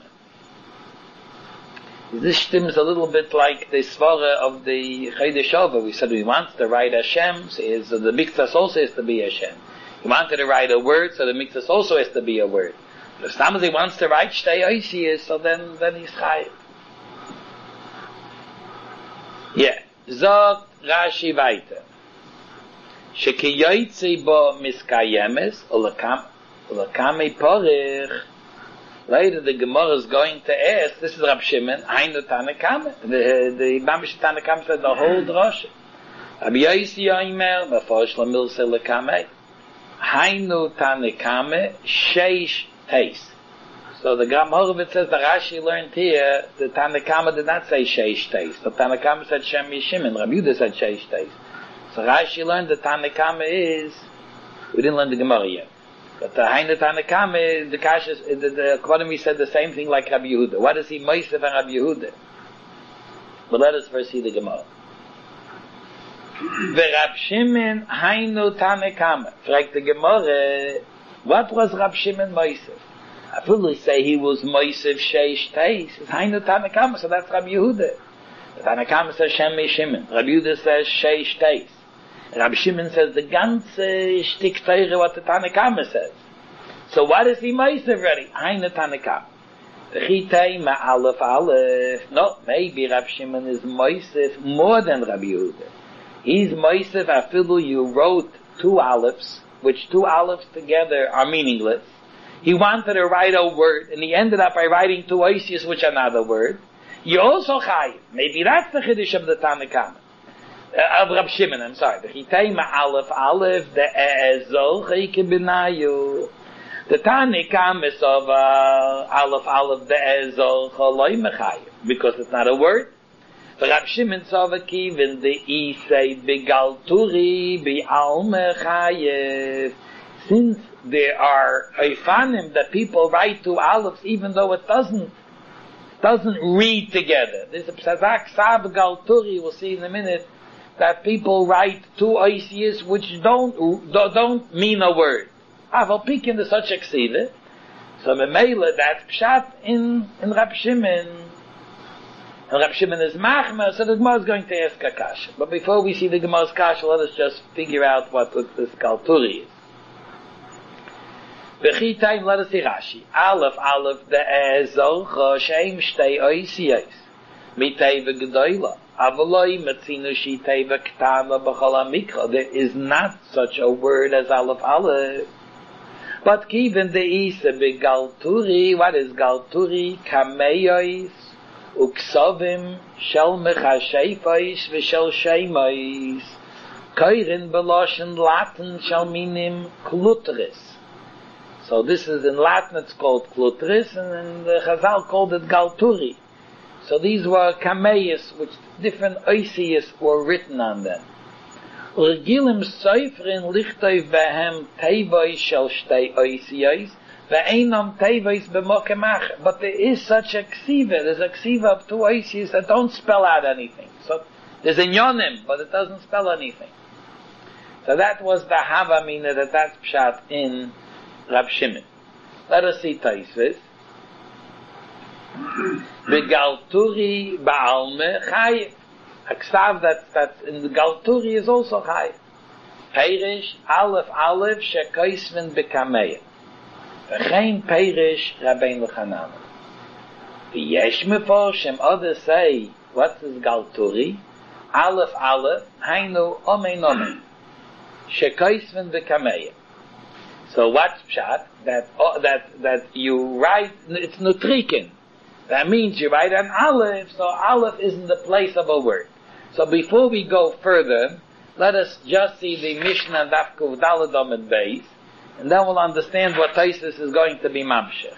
This stems a little bit like the Svara of the Chodesh Shova. We said he wants to write Hashem, so the Miktas also has to be Hashem. He wanted to write a word, so the Miktas also has to be a word. If somebody wants to write Shtei Oisiyos, so then he's chayiv. Yeah. Zog Rashi weiter. Sheki yoytzi bo miskayemes, ulakame porich. Later the Gemara is going to ask, this is Rab Shimon, Hainu Tanakama. The Mamish Tanakama said the whole drosha. Rabbi Yossi Yoimer, Meforish Lamilse Lekame. Hainu Tanakame, Sheish Teis. So the Gram Horovitz says the Rashi learned here the Tanakama did not say Sheish Teis. The Tanakama said Shem Yishim, Rabbi Yehuda said Sheish Teis. So Rashi learned the Tanakama is, we didn't learn the Gemara yet. But the Hainu Tanakama, the Kashas, the Kvadim said the same thing like Rabbi Yehuda. What is he Moisef and Rabbi Yehuda? But let us first see the Gemara. Rab Shimon Hainu Tanakama. Fragt the Gemara, what was Rab Shimon Moisef? I fully say he was Moisef Sheish Teis. It's Hainu Tanakama, so that's Rabbi Yehuda. The Tanakama says Shem Shimon. Rabbi Yehuda says Sheish Teis. Rabbi Shimon says the ganze shtik teire what the Tanakama says. So what is he Moisef already? Hainu Tanakama. The Chitei Ma'alef Alef. No, maybe Rabbi Shimon is Moisef more than Rabbi Yehuda. He's Moisef afilu you wrote two Alefs, which two Alefs together are meaningless. He wanted to write a word, and he ended up by writing two Oisius, which are not a word. You also chayiv. Maybe that's the Chiddush of the Tanakama. Of Rab Shimon, I'm sorry. The Chitei Ma'alef Alef, the E'ezol Chayke B'nayu. The Tanakama is of Alef, the E'ezol Choloi Mechayiv. Because it's not a word. The Rab Shimon Sovakiv in the Isei Bigalturi Bi'al Mechayiv. since there are Eifanim that people write to Aleph even though it doesn't read together. There's a Psadak Sab Galturi, we'll see in a minute, that people write two Oisias which don't mean a word. Aval Pikin is such a Ksiva. So Memela, that's Pshat in Rab Shimon. And Rab Shimon is Machma, so the Gemara is going to ask a Kasha. But before we see the Gemara's Kasha, let us just figure out what this Galturi is. Bechi time, let us see Rashi. Aleph, the Ezolcha, Shem Shtei Oisiyos. Miteva Gedoyla. Avaloi Matzinu Shiteva Ktana B'chol HaMikra. There is not such a word as Aleph. But given the Isa Begalturi, what is Galturi? Kameyois, Uksovim, Shel Mechashefais, V'Shel Shemois. Koirin Beloshen Latin Shel Minim Klutris. So this is in Latin it's called Klutris, and the Chazal called it Galturi. So these were Kameis, which different Oisias were written on them. Urgilim Seifrin Lichtoi Behem Teivoi Shel Shtei Oisiyos Ve'enam Teivois B'Mokemach. But there is such a Ksiva. There's a Ksiva of two Oisias that don't spell out anything. So there's a Yonim, but it doesn't spell anything. So that was the Havamina that's Pshat in Rab Shimon. Let us see Taisvis. Begalturi Ba'alme Chayiv. A Ksav that in the Galturi is also Chayiv. Peirish Aleph Shekoisven Bekameya. V'chein Peirish Rabbeinu Chananah. V'yesh meforshim others say, what is Galturi? Aleph Hainu Omein Shekoisven Bekameya. So what's Pshat? That you write, it's Nutriken. That means you write an Aleph, so Aleph is in the place of a word. So before we go further, let us just see the Mishnah Daf Kuf Daled Amud Beis, and then we'll understand what Taisus is going to be Mamshech.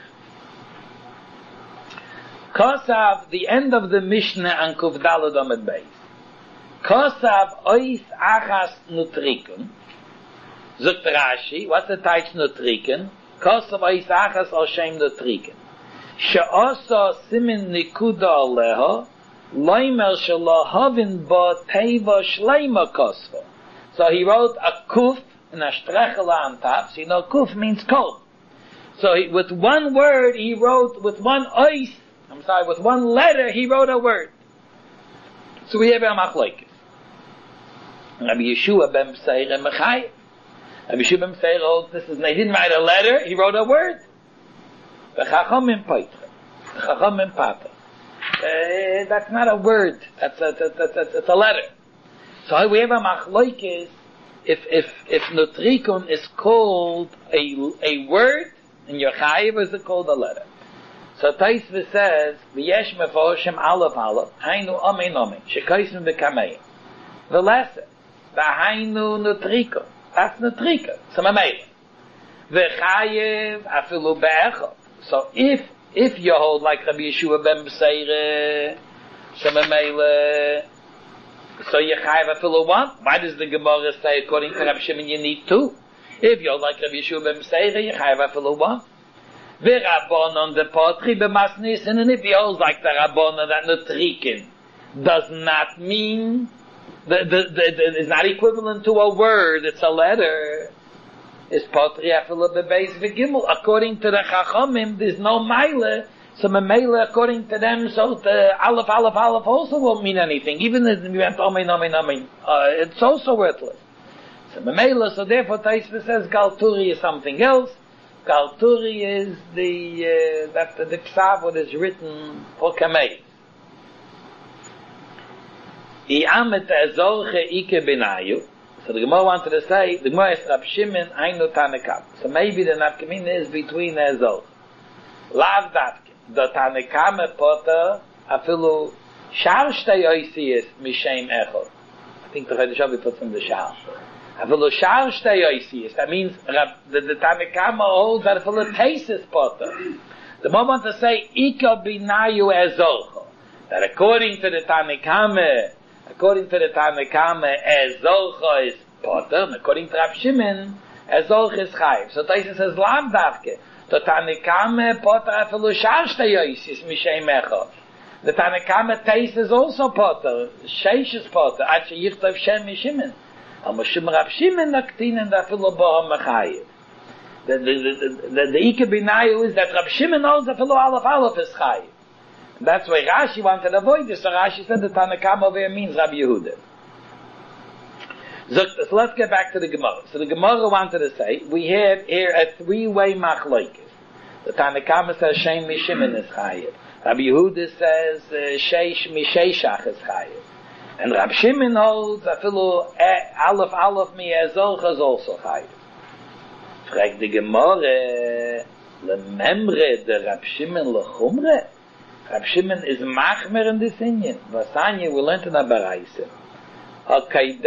Kosav, the end of the Mishnah on Kuf Daled Amud Beis. Kosav Ois Achas Nutrikun. Zogt Rashi, what's the Taich Nutrikun? Kosav Ois Achas Al Shem Nutrikun. She'osa simin nikuda aleha, loimer shelahavin ba teva shleima kosva. So he wrote a kuf and a strechela on top. So you know kuf means kol. So with one word he wrote, with one letter he wrote a word. So we have a machlokes. Rabbi Yeshua ben Meseira Mechayev. Rabbi Yeshua ben Meseira wrote, he didn't write a letter, he wrote a word. That's not a word. That's a letter. So we have a machlokes if Nutrikun is called a word, and Yochayev is called a letter. So Taisva says, V'yesh meforshim Aleph Hainu Omein Shekoisem B'Kameim. The lesson, Hainu Nutrikun. That's Nutrikun. So Mamei. V'Chayev Afilu Be'echot. So if you hold like Rabbi Yeshua ben Meseira, so you chayav afilu one. Why does the Gemara say according to Rabbi Shimon you need two? If you hold like Rabbi Yeshua ben Meseira, you chayav afilu one. V'Rabbanon the potri b'masnis, and if you hold like the Rabbanon that Nutrikin does not mean is not equivalent to a word, it's a letter. Is potri afilu bebeis v'gimel. According to the Chachamim, there's no meile. So meile, according to them, so the Aleph also won't mean anything. Even if we went Amen. It's also worthless. So meile, so therefore Taisva says Galturi is something else. Galturi is the Ksav what is written for Kamei. Iamet ezorche ike benayu. So the Gemara wanted to say, the Gemara is Rab Shimon, Ainu Tanekam. So maybe the Nafkamina is between Ezol. Lav Datkin. The Tanekam Potter, Afilu, Shar Shtei Oisiyos, Mishem Echot. I think the Chedushavi puts in the Shar. Afilu Shar Shtei Oisiyos. That means the Tanekam holds that Afilu Tesis Potter. The Gemara wants to say, Ika Binayu Ezol. That according to the Tanekam, Ezolcha is Potter, and according to Rab Shimon, Solches Chayiv. So das ist es Lamdavke. The Tanakame Potter Afilu Sharshta Yoisis Mishay Mecha. The Tanakame Teis is also Potter. Sheish is Potter. Ache Yichtov Shem Mishimen. Am Shim Rab Shimon Naktinen Afilu Boham Mechayiv. The Ike Binayu is that Rab Shimon knows Afilu Aleph is Chayiv. That's why Rashi wanted to avoid this. So Rashi said the Tanakama over here means Rabbi Yehuda. So let's get back to the Gemara. So the Gemara wanted to say, we have here a three-way machlokes. The Tanakama says Shem Mishimen is Chayiv. Rabbi Yehuda says Sheish Misheshach is Chayiv. And Rabbi Shimon holds Afilu Aleph Mi Ezolch is also Chayiv. Fragt the Gemara, Lememre de Rabbi Shimon lechumre? Rabbi Shimon is machmer in this Inyan. Vasanya, we learned in a Baraisa. A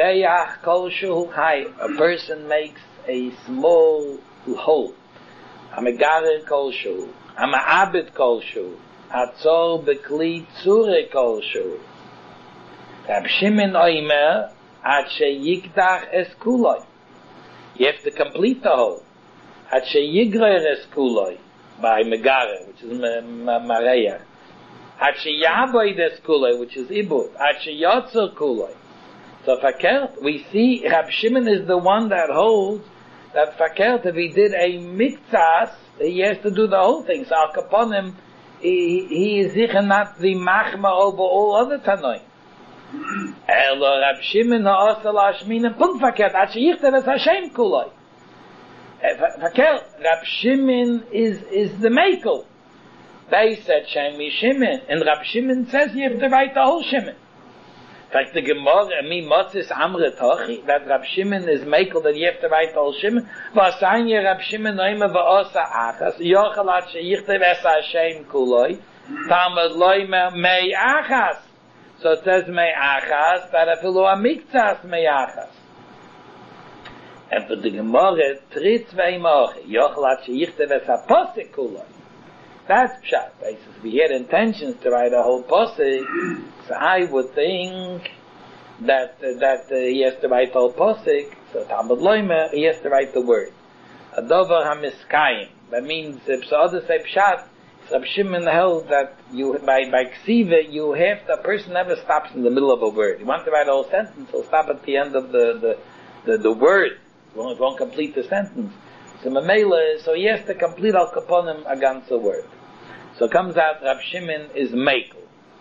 person makes a small hole. A megarer kolshu. A ma'abed kolshu. A tzor bekli tzure kolshu. Rabbi Shimon oimer, at sheyigdach es kuloi. You have to complete the hole. At sheyigrer es kuloi. By megarer, which is mareya. At sheyaboy des kuloi, which is ibud. At sheyotzer kuloi. So fakert, we see Rab Shimon is the one that holds that fakert, if he did a miktsas, he has to do the whole thing. So al kaponim, he is sicher not the machma over all other tanoim. Elo Rab Shimon ha'osel ha'ashminen punt fakert, at sheyichte ves Hashem kuloi. Fakert, Rab Shimon is the makel. They said Shem Shimon, and Rab Shimon says you have to write the whole Shimon. In fact, the Gemara, mi motzis amre tochi, that Rab Shimon is makel, that you have to write the whole Shimon. V'asanya Rab Shimon noime v'osa achas, yochel at sheyichte ves Hashem kuloi, tamad loime mei achas. So it says mei achas, that afilu amiktsas mei achas. And for the Gemara, tri zwei mochi, yochel at sheyichte ves haposik kuloi. That's pshat. If we had intentions to write a whole posik, so I would think that he has to write the whole posik. So Talmud Loimer, he has to write the word. Adover hamiskayim. That means if so others say pshat, Rab Shimon held that you by ksiva you have the person never stops in the middle of a word. You want to write a whole sentence, he'll stop at the end of the word. Won't complete the sentence. So Mamela, so he has to complete al kaponim a ganze word. So it comes out Rab Shimon is mekel.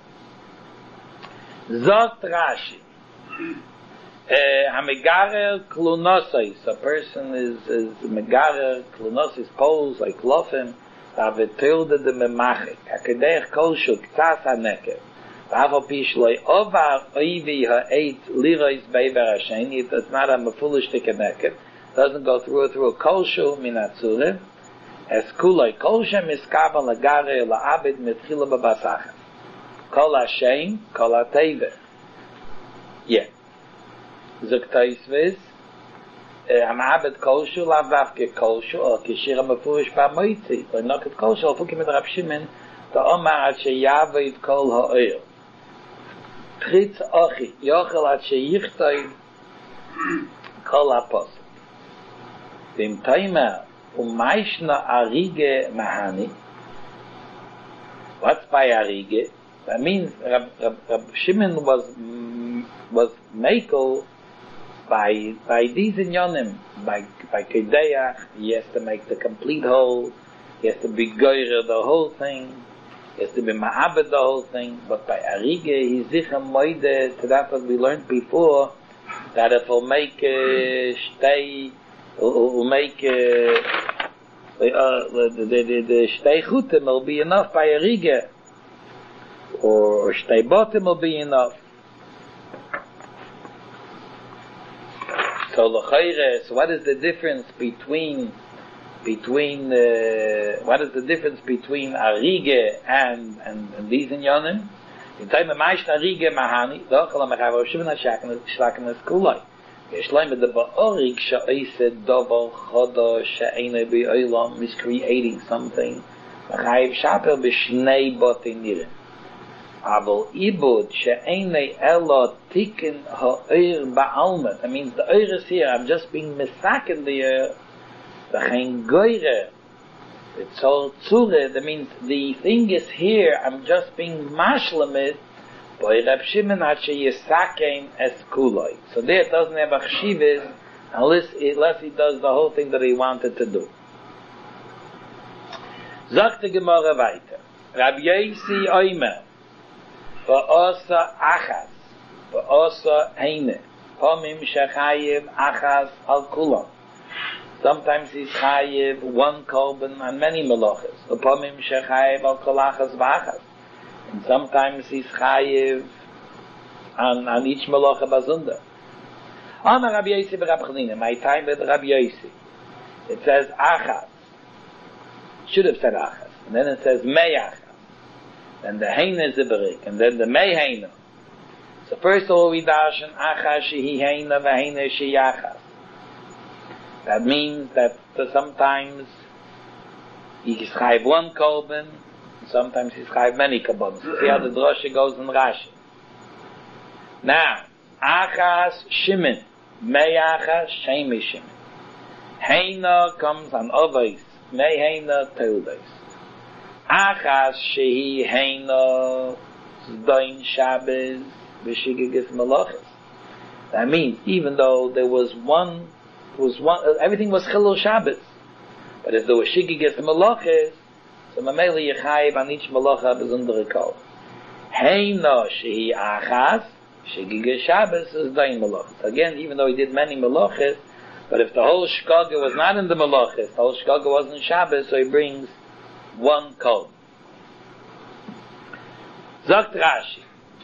Zot Rashi. Hamegarer klunosis. A person is megarer klunosis poles like lofim. Avetilde de memachik. Hakedeich kolshu ktas haneker. Vavo pishloi ovar oivi ha'eit lirois beiver hasheni. It's not a mefulish tikeneker. Doesn't go through a kolshu minatzure. Es kuloi kolshem iskavan lagare la'abed mitchila babasachem. Kol Hashem, kol HaTeiver. Yeah. Zuktaisviz, Amabed kolshu, lavavke kolshu, or kishira mefurish ba'moitzi. Or noket kolshu, or fukim et Rab Shimon, to omar at sheyavid kol ha'oil. Tritz ochi, yochel at sheyichtoi kol ha'pos. Vim taimer, umayshna arige mahani. What's by arige? That means Rab Shimon was makel by these inyonim, by Kedeach. He has to make the complete whole. He has to be goyre the whole thing. He has to be ma'abed the whole thing. But by Arige, he's sicher moide to that what we learned before, that if he'll make he'll make the shtei chutim will be enough by Arige. Or shtei botim will be enough. So l'chayre, so what is the difference between Arige and these inyonim? In time of Maish Arige Mahani, dochel amechav Shimon Shlaken Eskulai. Yeshleim the ba'orig she'oised dover chodo she'enei be'olam is creating something. Machayev shaper b'shnei botim nirim. Aval ibud she'enei elo tikin ha'oir ba'almet. That means the oir is here. I'm just being misaken the V'chein goyre. It's all tzure. That means the thing is here. I'm just being mashlamid. Boy Reb Shimon at sheyisakein es kuloi. So there it doesn't have a chshivis unless he does the whole thing that he wanted to do. Sagt die Gemara weiter. Rabbi Yosi Oimer. Va'osa achas. Va'osa heine. Pomim shechayev achas al kulam. Sometimes he's chayev one korban on many melachas. Pomim shechayev al kolachas v'achas. And sometimes he's chayev on each melacha bazunda. Amar Rabbi Yosi b'Rab Chanina. My time with Rabbi Yosi. It says achas. Should have said achas. And then it says mei achas. Then the heina is the berik. And then the mei heina. So first of all we darshan achas shehi heina v'heina shehi achas. That means that sometimes he's chayiv one korban, sometimes he's chayiv many korbanos. See how the drosha goes in Rashi. Now, achas shimin, mei achas shemi shimin. Heina comes on oveis, mei heina teudos. Achas shehi heina zdoin Shabbos v'shigigis malachas. That means even though there was one, everything was chilul Shabbos, but if there was shigigis malachas, so mameli yechayiv on each malacha bezundere kol. Heina shehi achas shigigis Shabbos is dain malachas. Again, even though he did many malachas, but if the whole shkaga was not in the malachas, the whole shkaga wasn't in Shabbos, so he brings one kol. Sagt Rashi,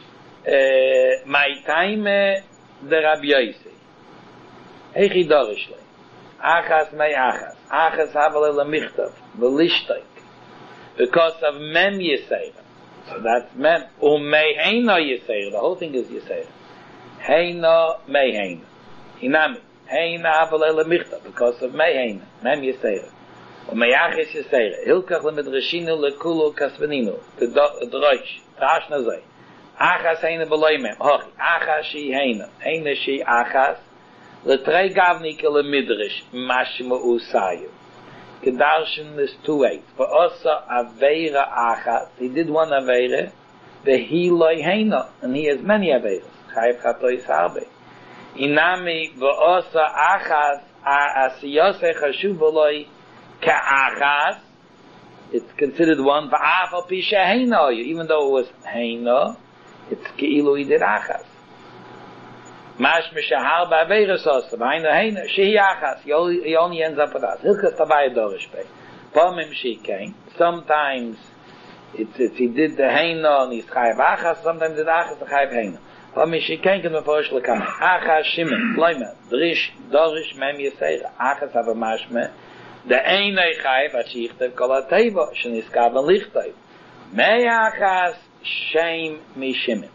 my time the Rabbi Yosi. Eichi dorish le. Achas mei achas. Achas havale lemichtav. Velishtaik. Because of mem yisera. So that's mem. Mei heina yisera. The whole thing is yisera. Heina mei heina. Hinami. Heina havale lemichtav. Because of mei heina. Mem yisera. Mei achas yisera. Hilkach le medreshinu le kulu kasveninu. The droish. Tashna zay. Achas heina beloi mem. Hochi. Achas shi heina. Heina shi achas. L'trei gavnik le midrash mashma usayu. Kedarshan is 2:8. For osa aveira achas. He did one aveira. Vehi loy heina, and he has many aveiras. Chayiv chatois harbe. Inami v'osa achas asiyose chashuv loy ka'achas. It's considered one. V'af al pi sheheina, even though it was heina, it's keilu he did achas. Mash mishahar ba'aveiras osam. Heina heina shehi achas. He only ends up with us. Hilchas tabay dorish pei. Pomim shikein. Sometimes it's he did the heina and he's chayiv achas. Sometimes it's achas and chayiv heina. Pomim shikein can meforish l'kamei. Achas shimen loyma drish dorish mem yisera. Achas hava mashme. The einay chayiv achichtav kol hateva sheniskav and lichtav. Mei achas shem mishimen.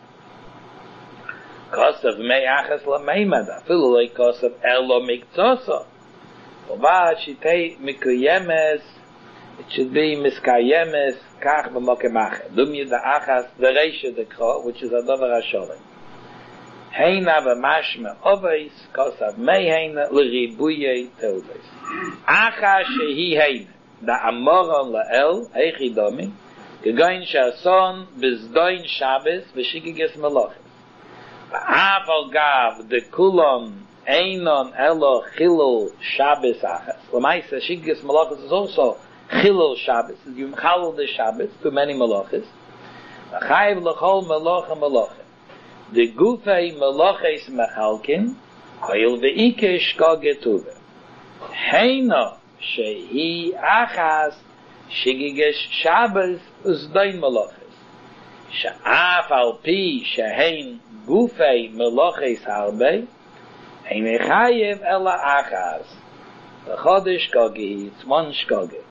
Kosav mei achas la meimad, afilu loy kosav elo mikzosa. Ovad shitei mikuyemes, it should be miskayemes, kach b'mokemache. Dumye da achas, the reisha de kro, which is adover hasholem. Heina v'mashme oveis, kosav mei heina, l'ribuye teodes. Achas shehi heina, da amoron la'el, eichi domi, gegoin shason, bizdoin Shabbos, v'shigiges melachim. Aval gav de kulon einon elo chilul Shabbos achas. L'maisa shigis malachas is also chilul Shabbos. You chalul the Shabbos to many malachas. Chayiv l'chol malacha malacha. De gufei malachas mechalkin koil ve'ike shkoge tuve. Heina shehi achas shigiges Shabbos uzdain malachas. Sha'af al pi shehein gufei meloches harbe, ein chayev ela achas. The chodesh shkogi, it's one shkogi.